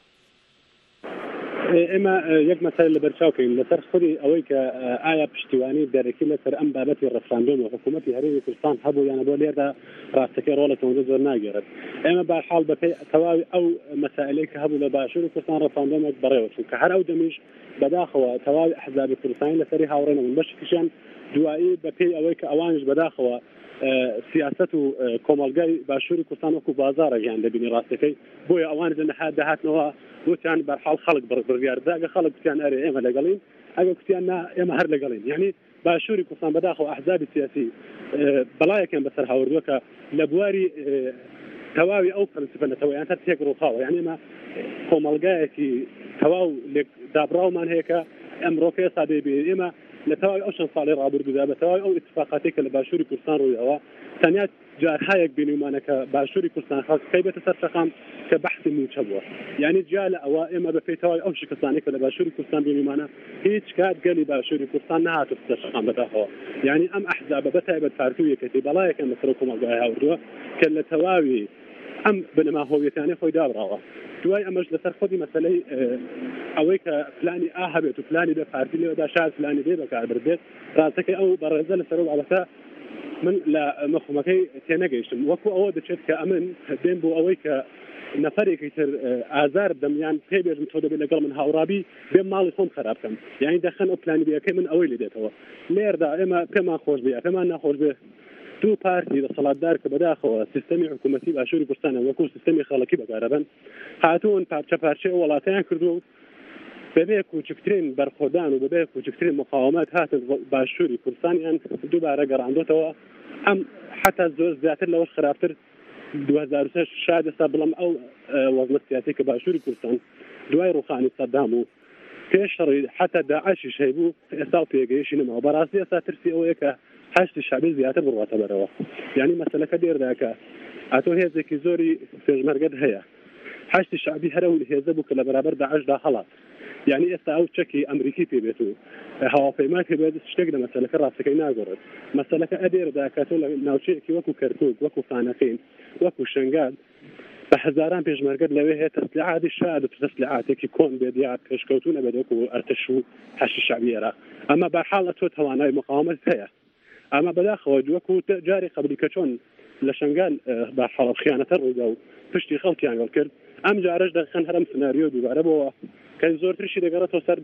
ئێمە یەک مەسەلە لە بەرچاوکەین لەسەر خودی ئەوەی کە ئایا پشتیوانی دەرەکی لەسەر ئەم بابەتی ڕەفراندۆم و حکوومەتی هەرێمی کوردستان هەبوو یانە بۆ لێردا ڕاستەکەی ڕۆڵێکەوە زۆر ناگێڕێت ئێمە باشحاڵ بەپێی تەواوی ئەو مەسائلەی کە هەبوو لە باشووری کوردستان ڕەفراندۆمێک بەڕێوە چوو کە هەر ئەو دەمیش بەداخەوە تەواوی ئەحزابی کوردستانی لەسەری هاوڕێنەوە بەشێکیشیان دوایی بەپێی ئەوەی کە ئەوانش بەداخەوە سیاست و کۆمەلگای باشووری کوردستان وەکو بازارە ژیان دەبینی ڕاستەکەی بۆیە ئەوان لە داهاتنەوە وتیان بەرحاڵ خەڵک بڕیارداگە خەڵک کوتیان ئەرێ ئێمە لەگەڵین ئەگە کوتیان نا ئێمە هەر لەگەڵین یعنی باشووری کوردستان بەداخەوە ئەحزابی سیاسی بەڵایەکیان بەسەر هاوردووە کە لە بواری تەواوی ئەو پرنسیپە نەتەوە یان هەر تێک ڕووخاوە یعنی ئێمە کۆمەلگایەکی تەواو دابراومان هەیە کە ئەمڕۆ ئێستا دەبێت ئێمە لتواي أو شنصالي رابر جذابة تواي أو اتفاقاتك لباشوري كردستان روياوا ثانيات جار هايك بيني ومانك باشوري كردستان خاص كيف تسرقام كبحث موجبه يعني جال أوائم بفيتواي أو شكستانك لباشوري كردستان بيني ومانا هيك كاد قالي باشوري كردستان نها تسرقام بتاعه يعني أم أحزاب بتاعي فارتوية كتير بلاي كان مسروكم الجاي هاوردوا كل تواوي أم بنما هو يتاني خوي دابراوه دواي أمش لسر خودي مسألة أويك فلاني أهبت وفلاني بفارتي لي ودا شاذ فلاني بي بكار بردت راسك أو برزة لسروا على تا من لا مخمكي تناقيشم وكو أود شيء كأمن بين بو أويك نفري كتير آزار دميان تبيج متودا بالأقل من هاورابي بين مالي خون خرابكم يعني دخن أبلاني بيا كي من أويل ديتوا لير دا إما كما خوش بيا كما نخوش بيا تو بارتي لصلاة دارك بداخل سيستمي حكومتي باشوري كردستان وكو سيستمي خلقي بقاربا هاتون بارتشا ولاتين كردو ببيكو چکترین برخوردان و ببیکو چکترین مقاومات هات باشوری کردستان يعني دوباره گرانده تو ام حتى زیاتر لوش خرابتر 2006 شاهد سابلم او وزن السياسي كباشوري كردستان دوای روخاني صدامو كشري حتى داعش شيبو استاوتي جيش نما براسي ساترسي اويك حشد الشعبي زياتر بروات بروا يعني مساله كبير ذاك اتو هي زكي زوري في مرقد هيا حشد الشعبي هرول هي زبوك لبرابر داعش دا خلاص يعني استاو تشكي امريكي في بيتو هوا في ما كبد اشتقنا مساله راسك يناغرد مساله ادير ذاك تو ناوشيكي وكو كركوك وكو فانقين وكو شنغال بحزاران بيج مرقد لويه تسليعات الشهادة تسليعاتك يكون بيديات كشكوتونا بدوكو ارتشو حش الشعبية را اما بحالة توتواناي مقاومة فيها اما بداخل وجوكو جاري قبل كشون لشنغال بحالة خيانة الرجو فشتي خلط يعني والكرد ام جارج دخن هرم سيناريو بيباربو كان زور ترشي دقرته صار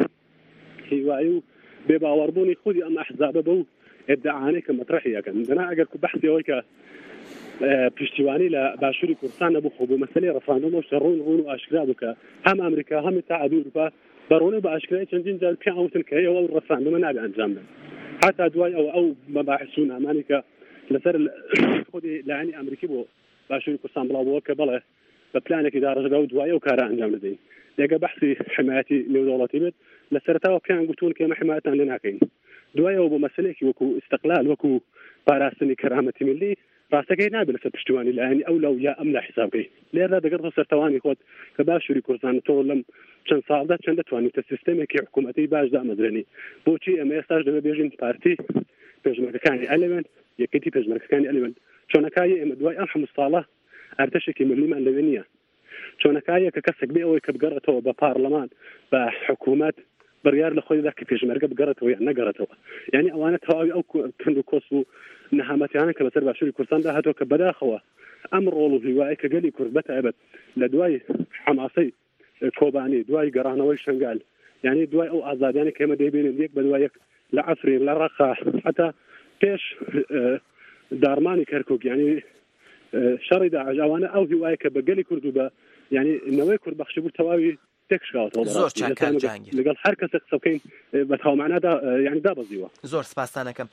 بهوايو بباوربوني خودي ام احزاب بو ادعاني كمطرحية كان انا اقلكو بحثي ويكا پشتیوانی لباشوری کردستان ابو خوب مسئله رفراندوم و شرون غون اشکرا بک هم امریکا هم اتحاد اروپا برونه با اشکرا چندین جال پیامتن که اول رفراندوم نابی انجام ده حتی دوای او مباحثون امریکا لسر خودی لعنی امریکی بو باشوری کردستان بلا بو کبله بپلانك اداره دو دوای او کار انجام ده یگه بحثی حمایتی نو دولتی بد لسر تا كان قلتون كما حمایت لنا كاين دوای او مسئله کی وکو استقلال وکو باراستنی کرامتی ملی راسكي نابل سبشتواني الآن أو لو يا أملا حسابي ليه هذا قرض سرتواني خود كباشوري كردستان تولم چند سال ده چند تواني تسيستم كي حكومتي باش ده مدرني بوشي أما يستاج ده بيجين بارتي بيجمركاني ألمن يكتي بيجمركاني ألمن شونكاي أما دواي أرحم الصالة أرتشكي مليما لبنية شونكاي ككسك بي أو كبقرته ببارلمان بحكومات بريار لخوي ذاك بيجمرك بقرته يعني قرته يعني أوانت هواي أو كندو كوسو نهامتي أنا كمسر باشوري كردستان ده هاتو كبداخوة أمر والله في واعي كجلي كربته أبد لدواي حماسي كوباني دواي قرانوي شنقال يعني دواي أو أزاد يعني كما ديبين ديك بدوايك لعفري لرقة حتى كيش دارماني كركوك يعني شرد عجوانا أو في واعي كبجلي كردوبا يعني النوي كرد بخشبور تواوي زۆر چاکان جانگیر لەگەڵ هەر کەسێک قسەکەین بەتاو معنادا یعنی دابەزیوە زۆر سپاسانەکەم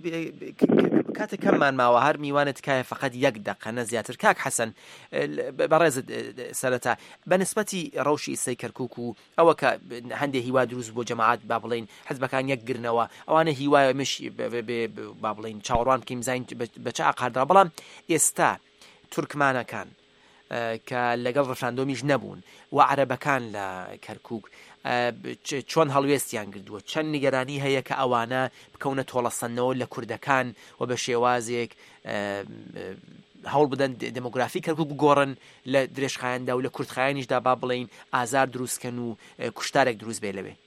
کاتێک کەممان ماوە هەر میوانت تکایە فقط یەک دەقەنە زیاتر کاک حەسەن بەڕێزت سەرەتا بەنسبەتی ڕەوشی ئیسەی کەرکووک و ئەوە کە هەندێک هیوا دروست بۆ جەماعەت با بڵێن حزبەکان یەکگرنەوە ئەوانە هیوایە مش با بڵێن چاوەڕوان بکەین بزانین بە چ عقاردرا بەڵام ئێستا تورکمانەکان کە لەگەڵ ڕەفراندۆمیش نەبوون و عەرەبەکان لە کەرکووک چۆن هەڵوێستیان کردووە چەند نیگەرانی هەیە کە ئەوانە بکەونە تۆڵەسەنەوە لە کوردەکان و بە شێوازێک هەوڵ بدەن دموگرافی کەرکووک بگۆڕن لە درێژخایاندا و لە کوردخایانیشدا با بڵێن ئازار دروستکەن و کوشتارێک دروست بێ لەوێ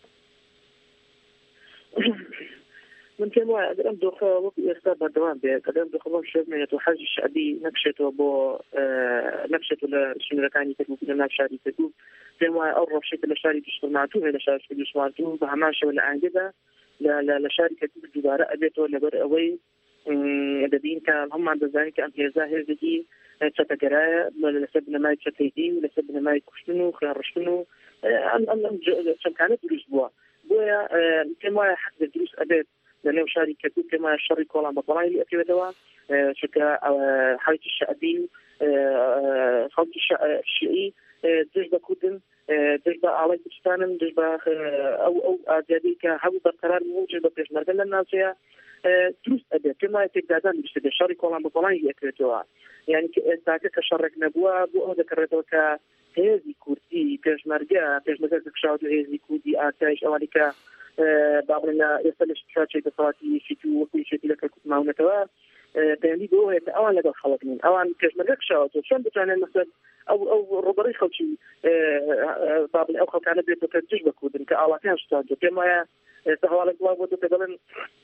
من كان واحد أنا دوخ وقت يستبر دوام به كلام دوخ ما شاف من يتوحج الشعبي نكشته بو نكشته للشمركاني تكون في الناشري تكون كان واحد أول شيء للشاري تشتغل معتوه للشاري تشتغل معتوه بهماش ولا عنجدة لا شركة الجبارة أبيت ولا بر أوي الذين كان هم عند ذلك أن يزاهر ذي تتجرى لسبنا ما يتشتيدي ولسبنا ما يكشتنو خيارشتنو أن كانت الأسبوع بويا كان واحد حد الدروس أبيت لأنه شاري كتب كما الشركة ولا مطلعي اللي أكيد دوا شكا حيث الشعبي خلط الشيعي تجد كودن دش بە ئاڵای کوردستانم دش بە ئەو ئازادی کە هەبوو بەقرار بوو دش بە پێشمەرگە لە ناوچەیە دروست ئەبێت پێم وایە تێکدادان بشتە بێ شەڕی کۆڵان بە کۆڵانی یەکرێتەوە یعنی کە ئێستاکە کە شەڕێک نەبووە بۆ ئەو دەکڕێتەوە کە هێزی کوردی پێشمەرگە کەکشاوت و هێزی کوردی ئاسایش ئەوانی کە با بڵێن ئێستا لە شتراچێک دەسەڵاتی شتی و وەکویشێتی لە کەرکووک ماونەتەوە پەیوەندی بۆ هەیە ئەوان لەگەڵ خەڵک نین ئەوان پێشمەرگە کشاوەوە چۆن بتوانێت مەسەر ئەو ڕوبەڕی خەڵکی با بڵێن ئەو خەڵکانە بێتەوە کە دژ بەکوردن کە ئاڵاکیان شتاندوە پێم وایە ئێستا هەواڵێک بڵاو بۆتە کە دەڵێن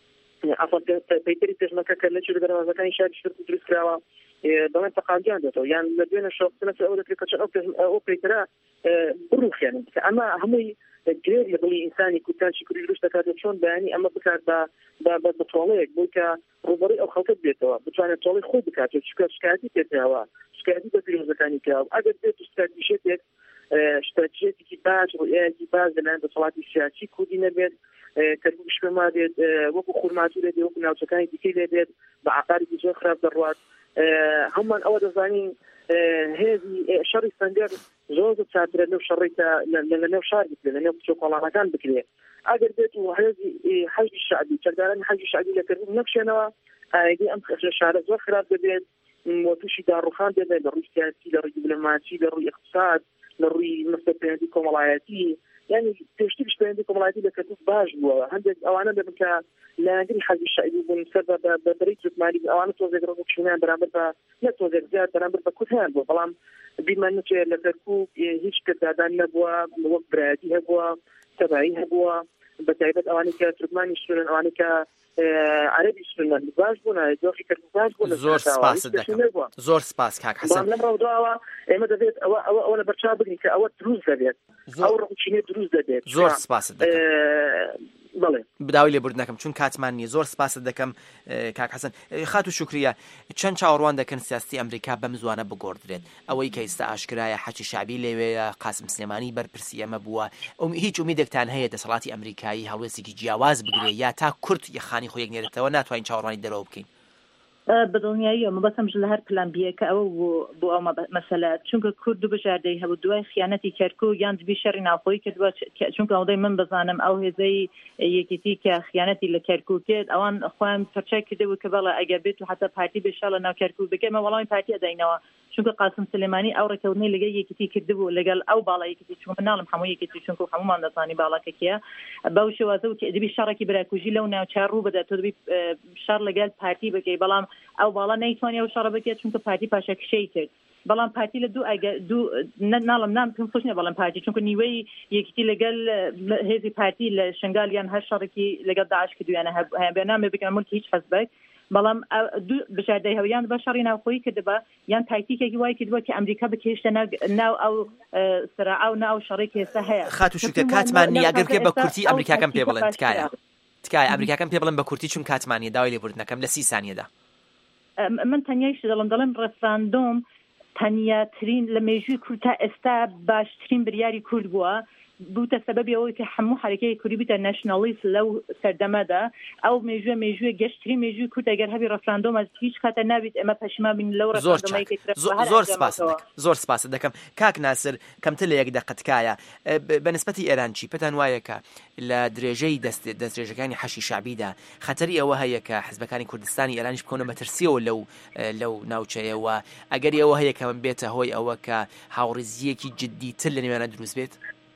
پەیتەری پێشمەرگە کە نەچێت لە دەرەوازەکانی شاری شتر دروست کراوە دەڵێن تەقاندیان دێتەوە یان لە دوێنە شۆقتنە ئەو دەکرێت کە ئەو پەیتەرە بڕوخێنن کە ئەمە هەمووی گرێت لە دڵی ئینسانی کوردستانی کوردی دروست دەکات چۆن بەیانی ئەمە بکات بە تۆڵەیەک بۆی کە ڕوبەڕی ئەو خەڵکت بێتەوە بتوانێت تۆڵی خۆی بکات شکایەتی پێکراوە شکایەتی بە پیرۆزەکانی کراوە ئەگەر بێت استراتیژیەتێک استراتیژیەتێکی باش ڕوئیەکی باش لەلایەن دەسەڵاتی سیاسی کوردی نەبێت کەرکووک شپێما بێت وەکو خورماتوو لێ وەکو ناوچەکانی دیکەی لێ بێت بە عقارێکی زۆر خراپ دەڕوات هەمومان ئەوە دەزانین هێزی شەڕی سەنگەر زۆر چاترە لەو شەڕێکە لە نێو شار بکرێت لە نێو کۆڵانەکان بکرێت ئەگەر بێت و هێزی حەزی شعبی چەکدارانی حەزی شعبی لە کەرکووک نەکشێنەوە ئاگەی ئەم شارە زۆر خراپ دەبێت وەتوشی داڕوخان دەبێت لە ڕووی سیاسی لە ڕووی دیپلۆماسی لە ڕووی اقتصاد لە ڕووی مەسەر پەیوەندی کۆمەڵایەتی یعنی پێشتریش پەیوەندی کۆمەڵایەتی لە کەرکووک باش بووە هەندێک ئەوانە دەبن کە لایەنگری حەزی شعبی بوون سەر بە بەرەی تورکمانی ئەوانە تۆزێک ڕۆکشتیان بەرامبەر بە نە تۆزێک زیاد بەرامبەر بە کورد بوو بەڵام بیرمان نەچێت لە کەرکووک هیچ کرددادان نەبووە وەک برایەتی هەبووە تەبایی هەبووە بە تایبەت ئەوانی کە تورکمانی سوورن ئەوانی کە عەرەبی سوورن باش بوون دۆخی کەرکووک باش بوون زۆر سپاس دەکەم زۆر سپاس کاک حەسەن لەم ڕەوداوە ئێمە دەبێت ئەوە لە بەرچاو بگرین کە ئەوە دروست دەبێت ئەو ڕووچینێ دروست دەبێت زۆر سپاس دەکەم بەڵێ بداوی لێبوردنەکەم چون کاتمان نییە زۆر سپاست دەکەم کاک حەسەن خات و شکریە چەند چاوەڕوان دەکەن سیاستی ئەمریکا بەم زوانە بگۆڕدرێت ئەوەی کە ئێستا ئاشکرایە حەچی شعبی لەوەیە قاسم سلێمانی بەرپرسی ئەمە بووە هیچ ئومیدێکتان هەیە دەسەڵاتی ئەمریکایی هەڵوێستێکی جیاواز بگرێت یا تا کورد یەخانی خۆی یەکنێرێتەوە ناتوانین چاوەڕوانی دەرەوە بکەین بەدڵنیایی ئەمە بەسەمش لە هەر پلان بیەکە ئەوە بۆ ئەومە مەسەلە چونکە کورد و بژاردەی هەبوو دوای خیانەتی کەرکووک یان دبی شەڕی ناوخۆیی کردووە چونکە ئەوەی من بزانم ئەو هێزەی یەکێتی کە خیانەتی لە کەرکووکێت ئەوان خۆیان پەرچای کردەوە کە بەڵێ ئەگەر بێت و حتا پارتی بێشا لە ناو کەرکووک بکەمە وەڵامی پارتی ئەدەینەوە چونکە قاسم سلێمانی ئەو ڕێکەوتنەی لەگەڵ یەکێتی کردبوو لەگەڵ ئەو باڵا یەکێتی چونکە ناڵم هەموو یەکێتی چونکە هەمومان دەزانی باڵاکە کێیە بەو شێوازە و دەبی شەڕێکی براکوژی لەو ناوچار ڕوو بدات تۆ دەبی شەڕ لەگەڵ پارتی بکەی بەڵام ئەو باڵا نەیتوانێت ئەو شەڕە بکێت چونکە پارتی پاشا کشەی کرد بەڵام پارتی لە دوو ناڵم نام پێم خۆش نییە بەڵام پارتی چونکە نیوەی یەکێتی لەگەڵ هێزی پارتی لە شنگال یان هەر شەڕێکی لەگەڵ داعش کردویانە هەیە نامێ بکەن ملکی هیچ حەزبێک بەڵام بژاردەی هەویان بە شەڕی ناوخۆیی کردبە یان تایتیکێکی وای کردووە کە ئەمریکا بکێشتە ناو ئەو سراع و ناو شەڕێکی ئێستا هەیە خاتوشکە کاتمان نییە ئەگەر بکرێت بە کورتی ئەمریکاکەم پێ بڵێن تکایە ئەمریکاکەم پێ بڵێن بە کورتی چون کاتمانیە داوای لێبوردنەکەم لە 30 سانیەدا من تەنیایش دەڵێن ڕێفراندۆم تەنیاترین لە مێژووی کورد تا ئێستا باشترین بریاری کورد بووە بوتە سەبەبی ئەوەی کە هەموو حرەکەی کوردی بیتە ناشنالیست لەو سەردەمەدا ئەو مێژووی گەشتترین مێژووی کورد ئەگەر هەبی ڕەفراندۆم هیچ کاتە نابێت ئەمە پەشیمان بین لەو زۆر سپاس دەکەم کاک ناسر کەمتر لە یەک دەقە تکایە بەنسبەتی ئێران چی پێتان وایە کە لە درێژەی دەستدرێژەکانی حەشی شعبیدا خەتەری ئەوە هەیە کە حزبەکانی کوردستانی ئێرانیش بکەونە مەترسیەوە لەو ناوچەیەوە ئەگەری ئەوە هەیە کە من بێتە هۆی ئەوە کە هاوڕێزیەکی جددیتر لە نێوانە دروست بێت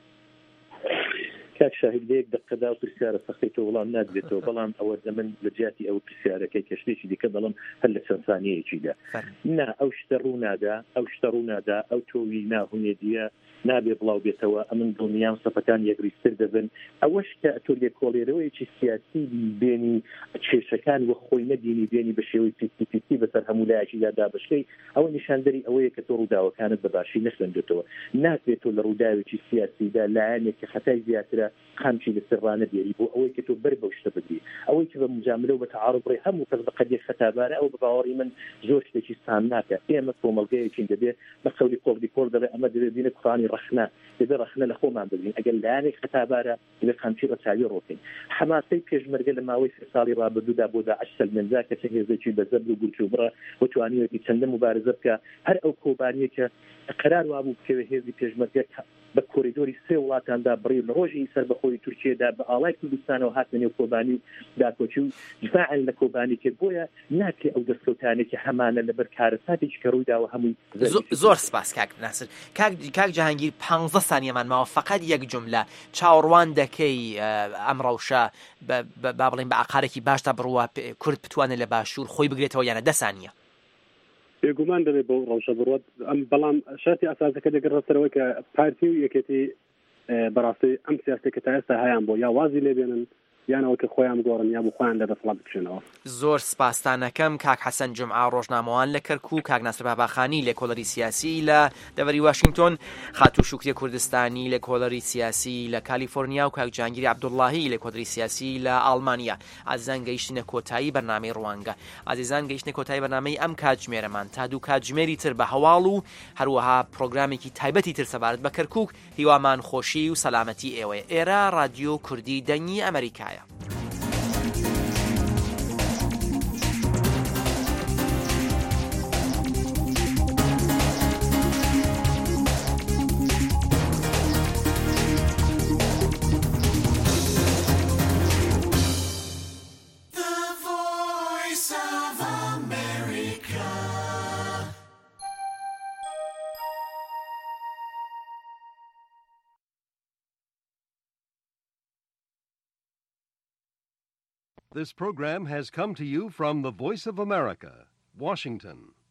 کاک شاهید لەیەک دقەدا و پرسیارە سەختەی وەڵام نادرێتەوە بەڵام ئەوە لەمن لە جیاتی ئەو پرسیارەکەی کە شتێکی دیکە دەڵم هەر لە چەند سانیەیەکیدا نا ئەو شتە ڕوونادا ئەو تۆوی ناهونێدیە نابێ بڵاو بێتەوە ئەمن دڵنیام سەفەکان یەکریستر دەبن ئەوەش کە ئەتۆ لێکۆڵێرەوەیەکی سیاسی بینی کێشەکان وە خۆی نەبینی بینی بە شێوەی پیسی بەسەر هەموو لایەکیدا دابشکەی ئەوە نیشاندەری ئەوەیە کە تۆ ڕووداوەکانت بەباشی نەخوێندێتەوە ناکرێت تۆ لە ڕووداوێکی سیاسیدا لایەنێک کە خەتای زیاترە خامچی لەسەرڕانە بێری بۆ ئەوەی کە تۆ بەر بەو شتە بگری ئەوەی کە بە مجاملە و بە تەعارض ڕێ هەموو کەس بە قەدێک خەتابارە ئەو بە باوەڕی من زۆر شتێکی سام ناکە ئێمە کۆمەڵگەیەکی دەبێت بە قەولی کۆڵ دەبێت ئەمە دەبێت بینە قورآنی ڕەخنە دەبێت ڕەخنە لە خۆمان بگرین ئەگەر لایەنێک خەتابارە دەبێت خامچی ڕەچاوی ڕۆکەین حماسەی پێشمەرگە لە ماوەی 3 ساڵی ڕابردوودا بۆ داعش سەلمەنجا کە چه هێزێکی بەزەبر و گورچ و بڕە و توانیوەتی چەندە مبارزە بکە هەر ئەو کۆبانیە کە قەرار وابوو بکەوێت هێزی پێشمەرگە بە کۆریدۆری سێ وڵاتاندا بڕی ڕۆژی سەربەخۆی تورکیەدا بە ئاڵای کوردستانەوە هاتنە نێو کۆبانی داکۆچی و دیفاعن لە کۆبانی کرد بۆیە ناکرێت ئەو دەستکەوتانێکی هەمانە لەبەر کارەساتێکی کە ڕوویداوە هەمووی زۆر سپاس کاک ناسر کاک جەهانگیر 15 سانیەمان ماوە فقط یەک جملە چاوەڕوان دەکەی ئەم ڕەوشە با بڵێن بە عقارێکی باشتا بڕوە کورد بتوانێت لە باشوور خۆی بگرێتەوە یانە 10 سانیە بێگومان دەبێت بۆ ڕەوشە بڕوات بەڵام شارتی ئاساسەکە دەگەڕێتەوە کە پارتی و یەکێتی بەڕاستی ئەم سیاستێک کە تا ئێستا هەیان بۆ یا وازی لێبێنن یانەوە کە خۆیان گۆڕن یا بۆ خۆیان لەدەسەڵات بکشێنەوە. زۆر سپاسانەکەم کاک حەسەن جومعە ڕۆژنامەوان لە کەرکووک، کاک ناسر باباخانی لە کۆڵەری سیاسی لە دەوەری واشنگتن، خاتوو شوکری کوردستانی لە کۆڵەری سیاسی لە کالیفۆرنیا و کاک جانگیری عەبدوڵڵاهی لە کۆڵەری سیاسی لە ئەڵمانیا. ئازیزان گەیشتنە کۆتایی بەرنامەی ڕوانگە. ئازیزان گەیشتنە کۆتایی بەرنامەی ئەم کاتژمێرەمان تا دوو کاتژمێری تر بە هەواڵ و هەروەها پرۆگرامێکی تایبەتی تر سەبارەت بە کەرکووک هیوامان خۆشی و سەلامەتی ئێوەیە. ئێرە رادیۆ کوردی دەنگی ئەمریکایە. This program has come to you from the Voice of America, Washington.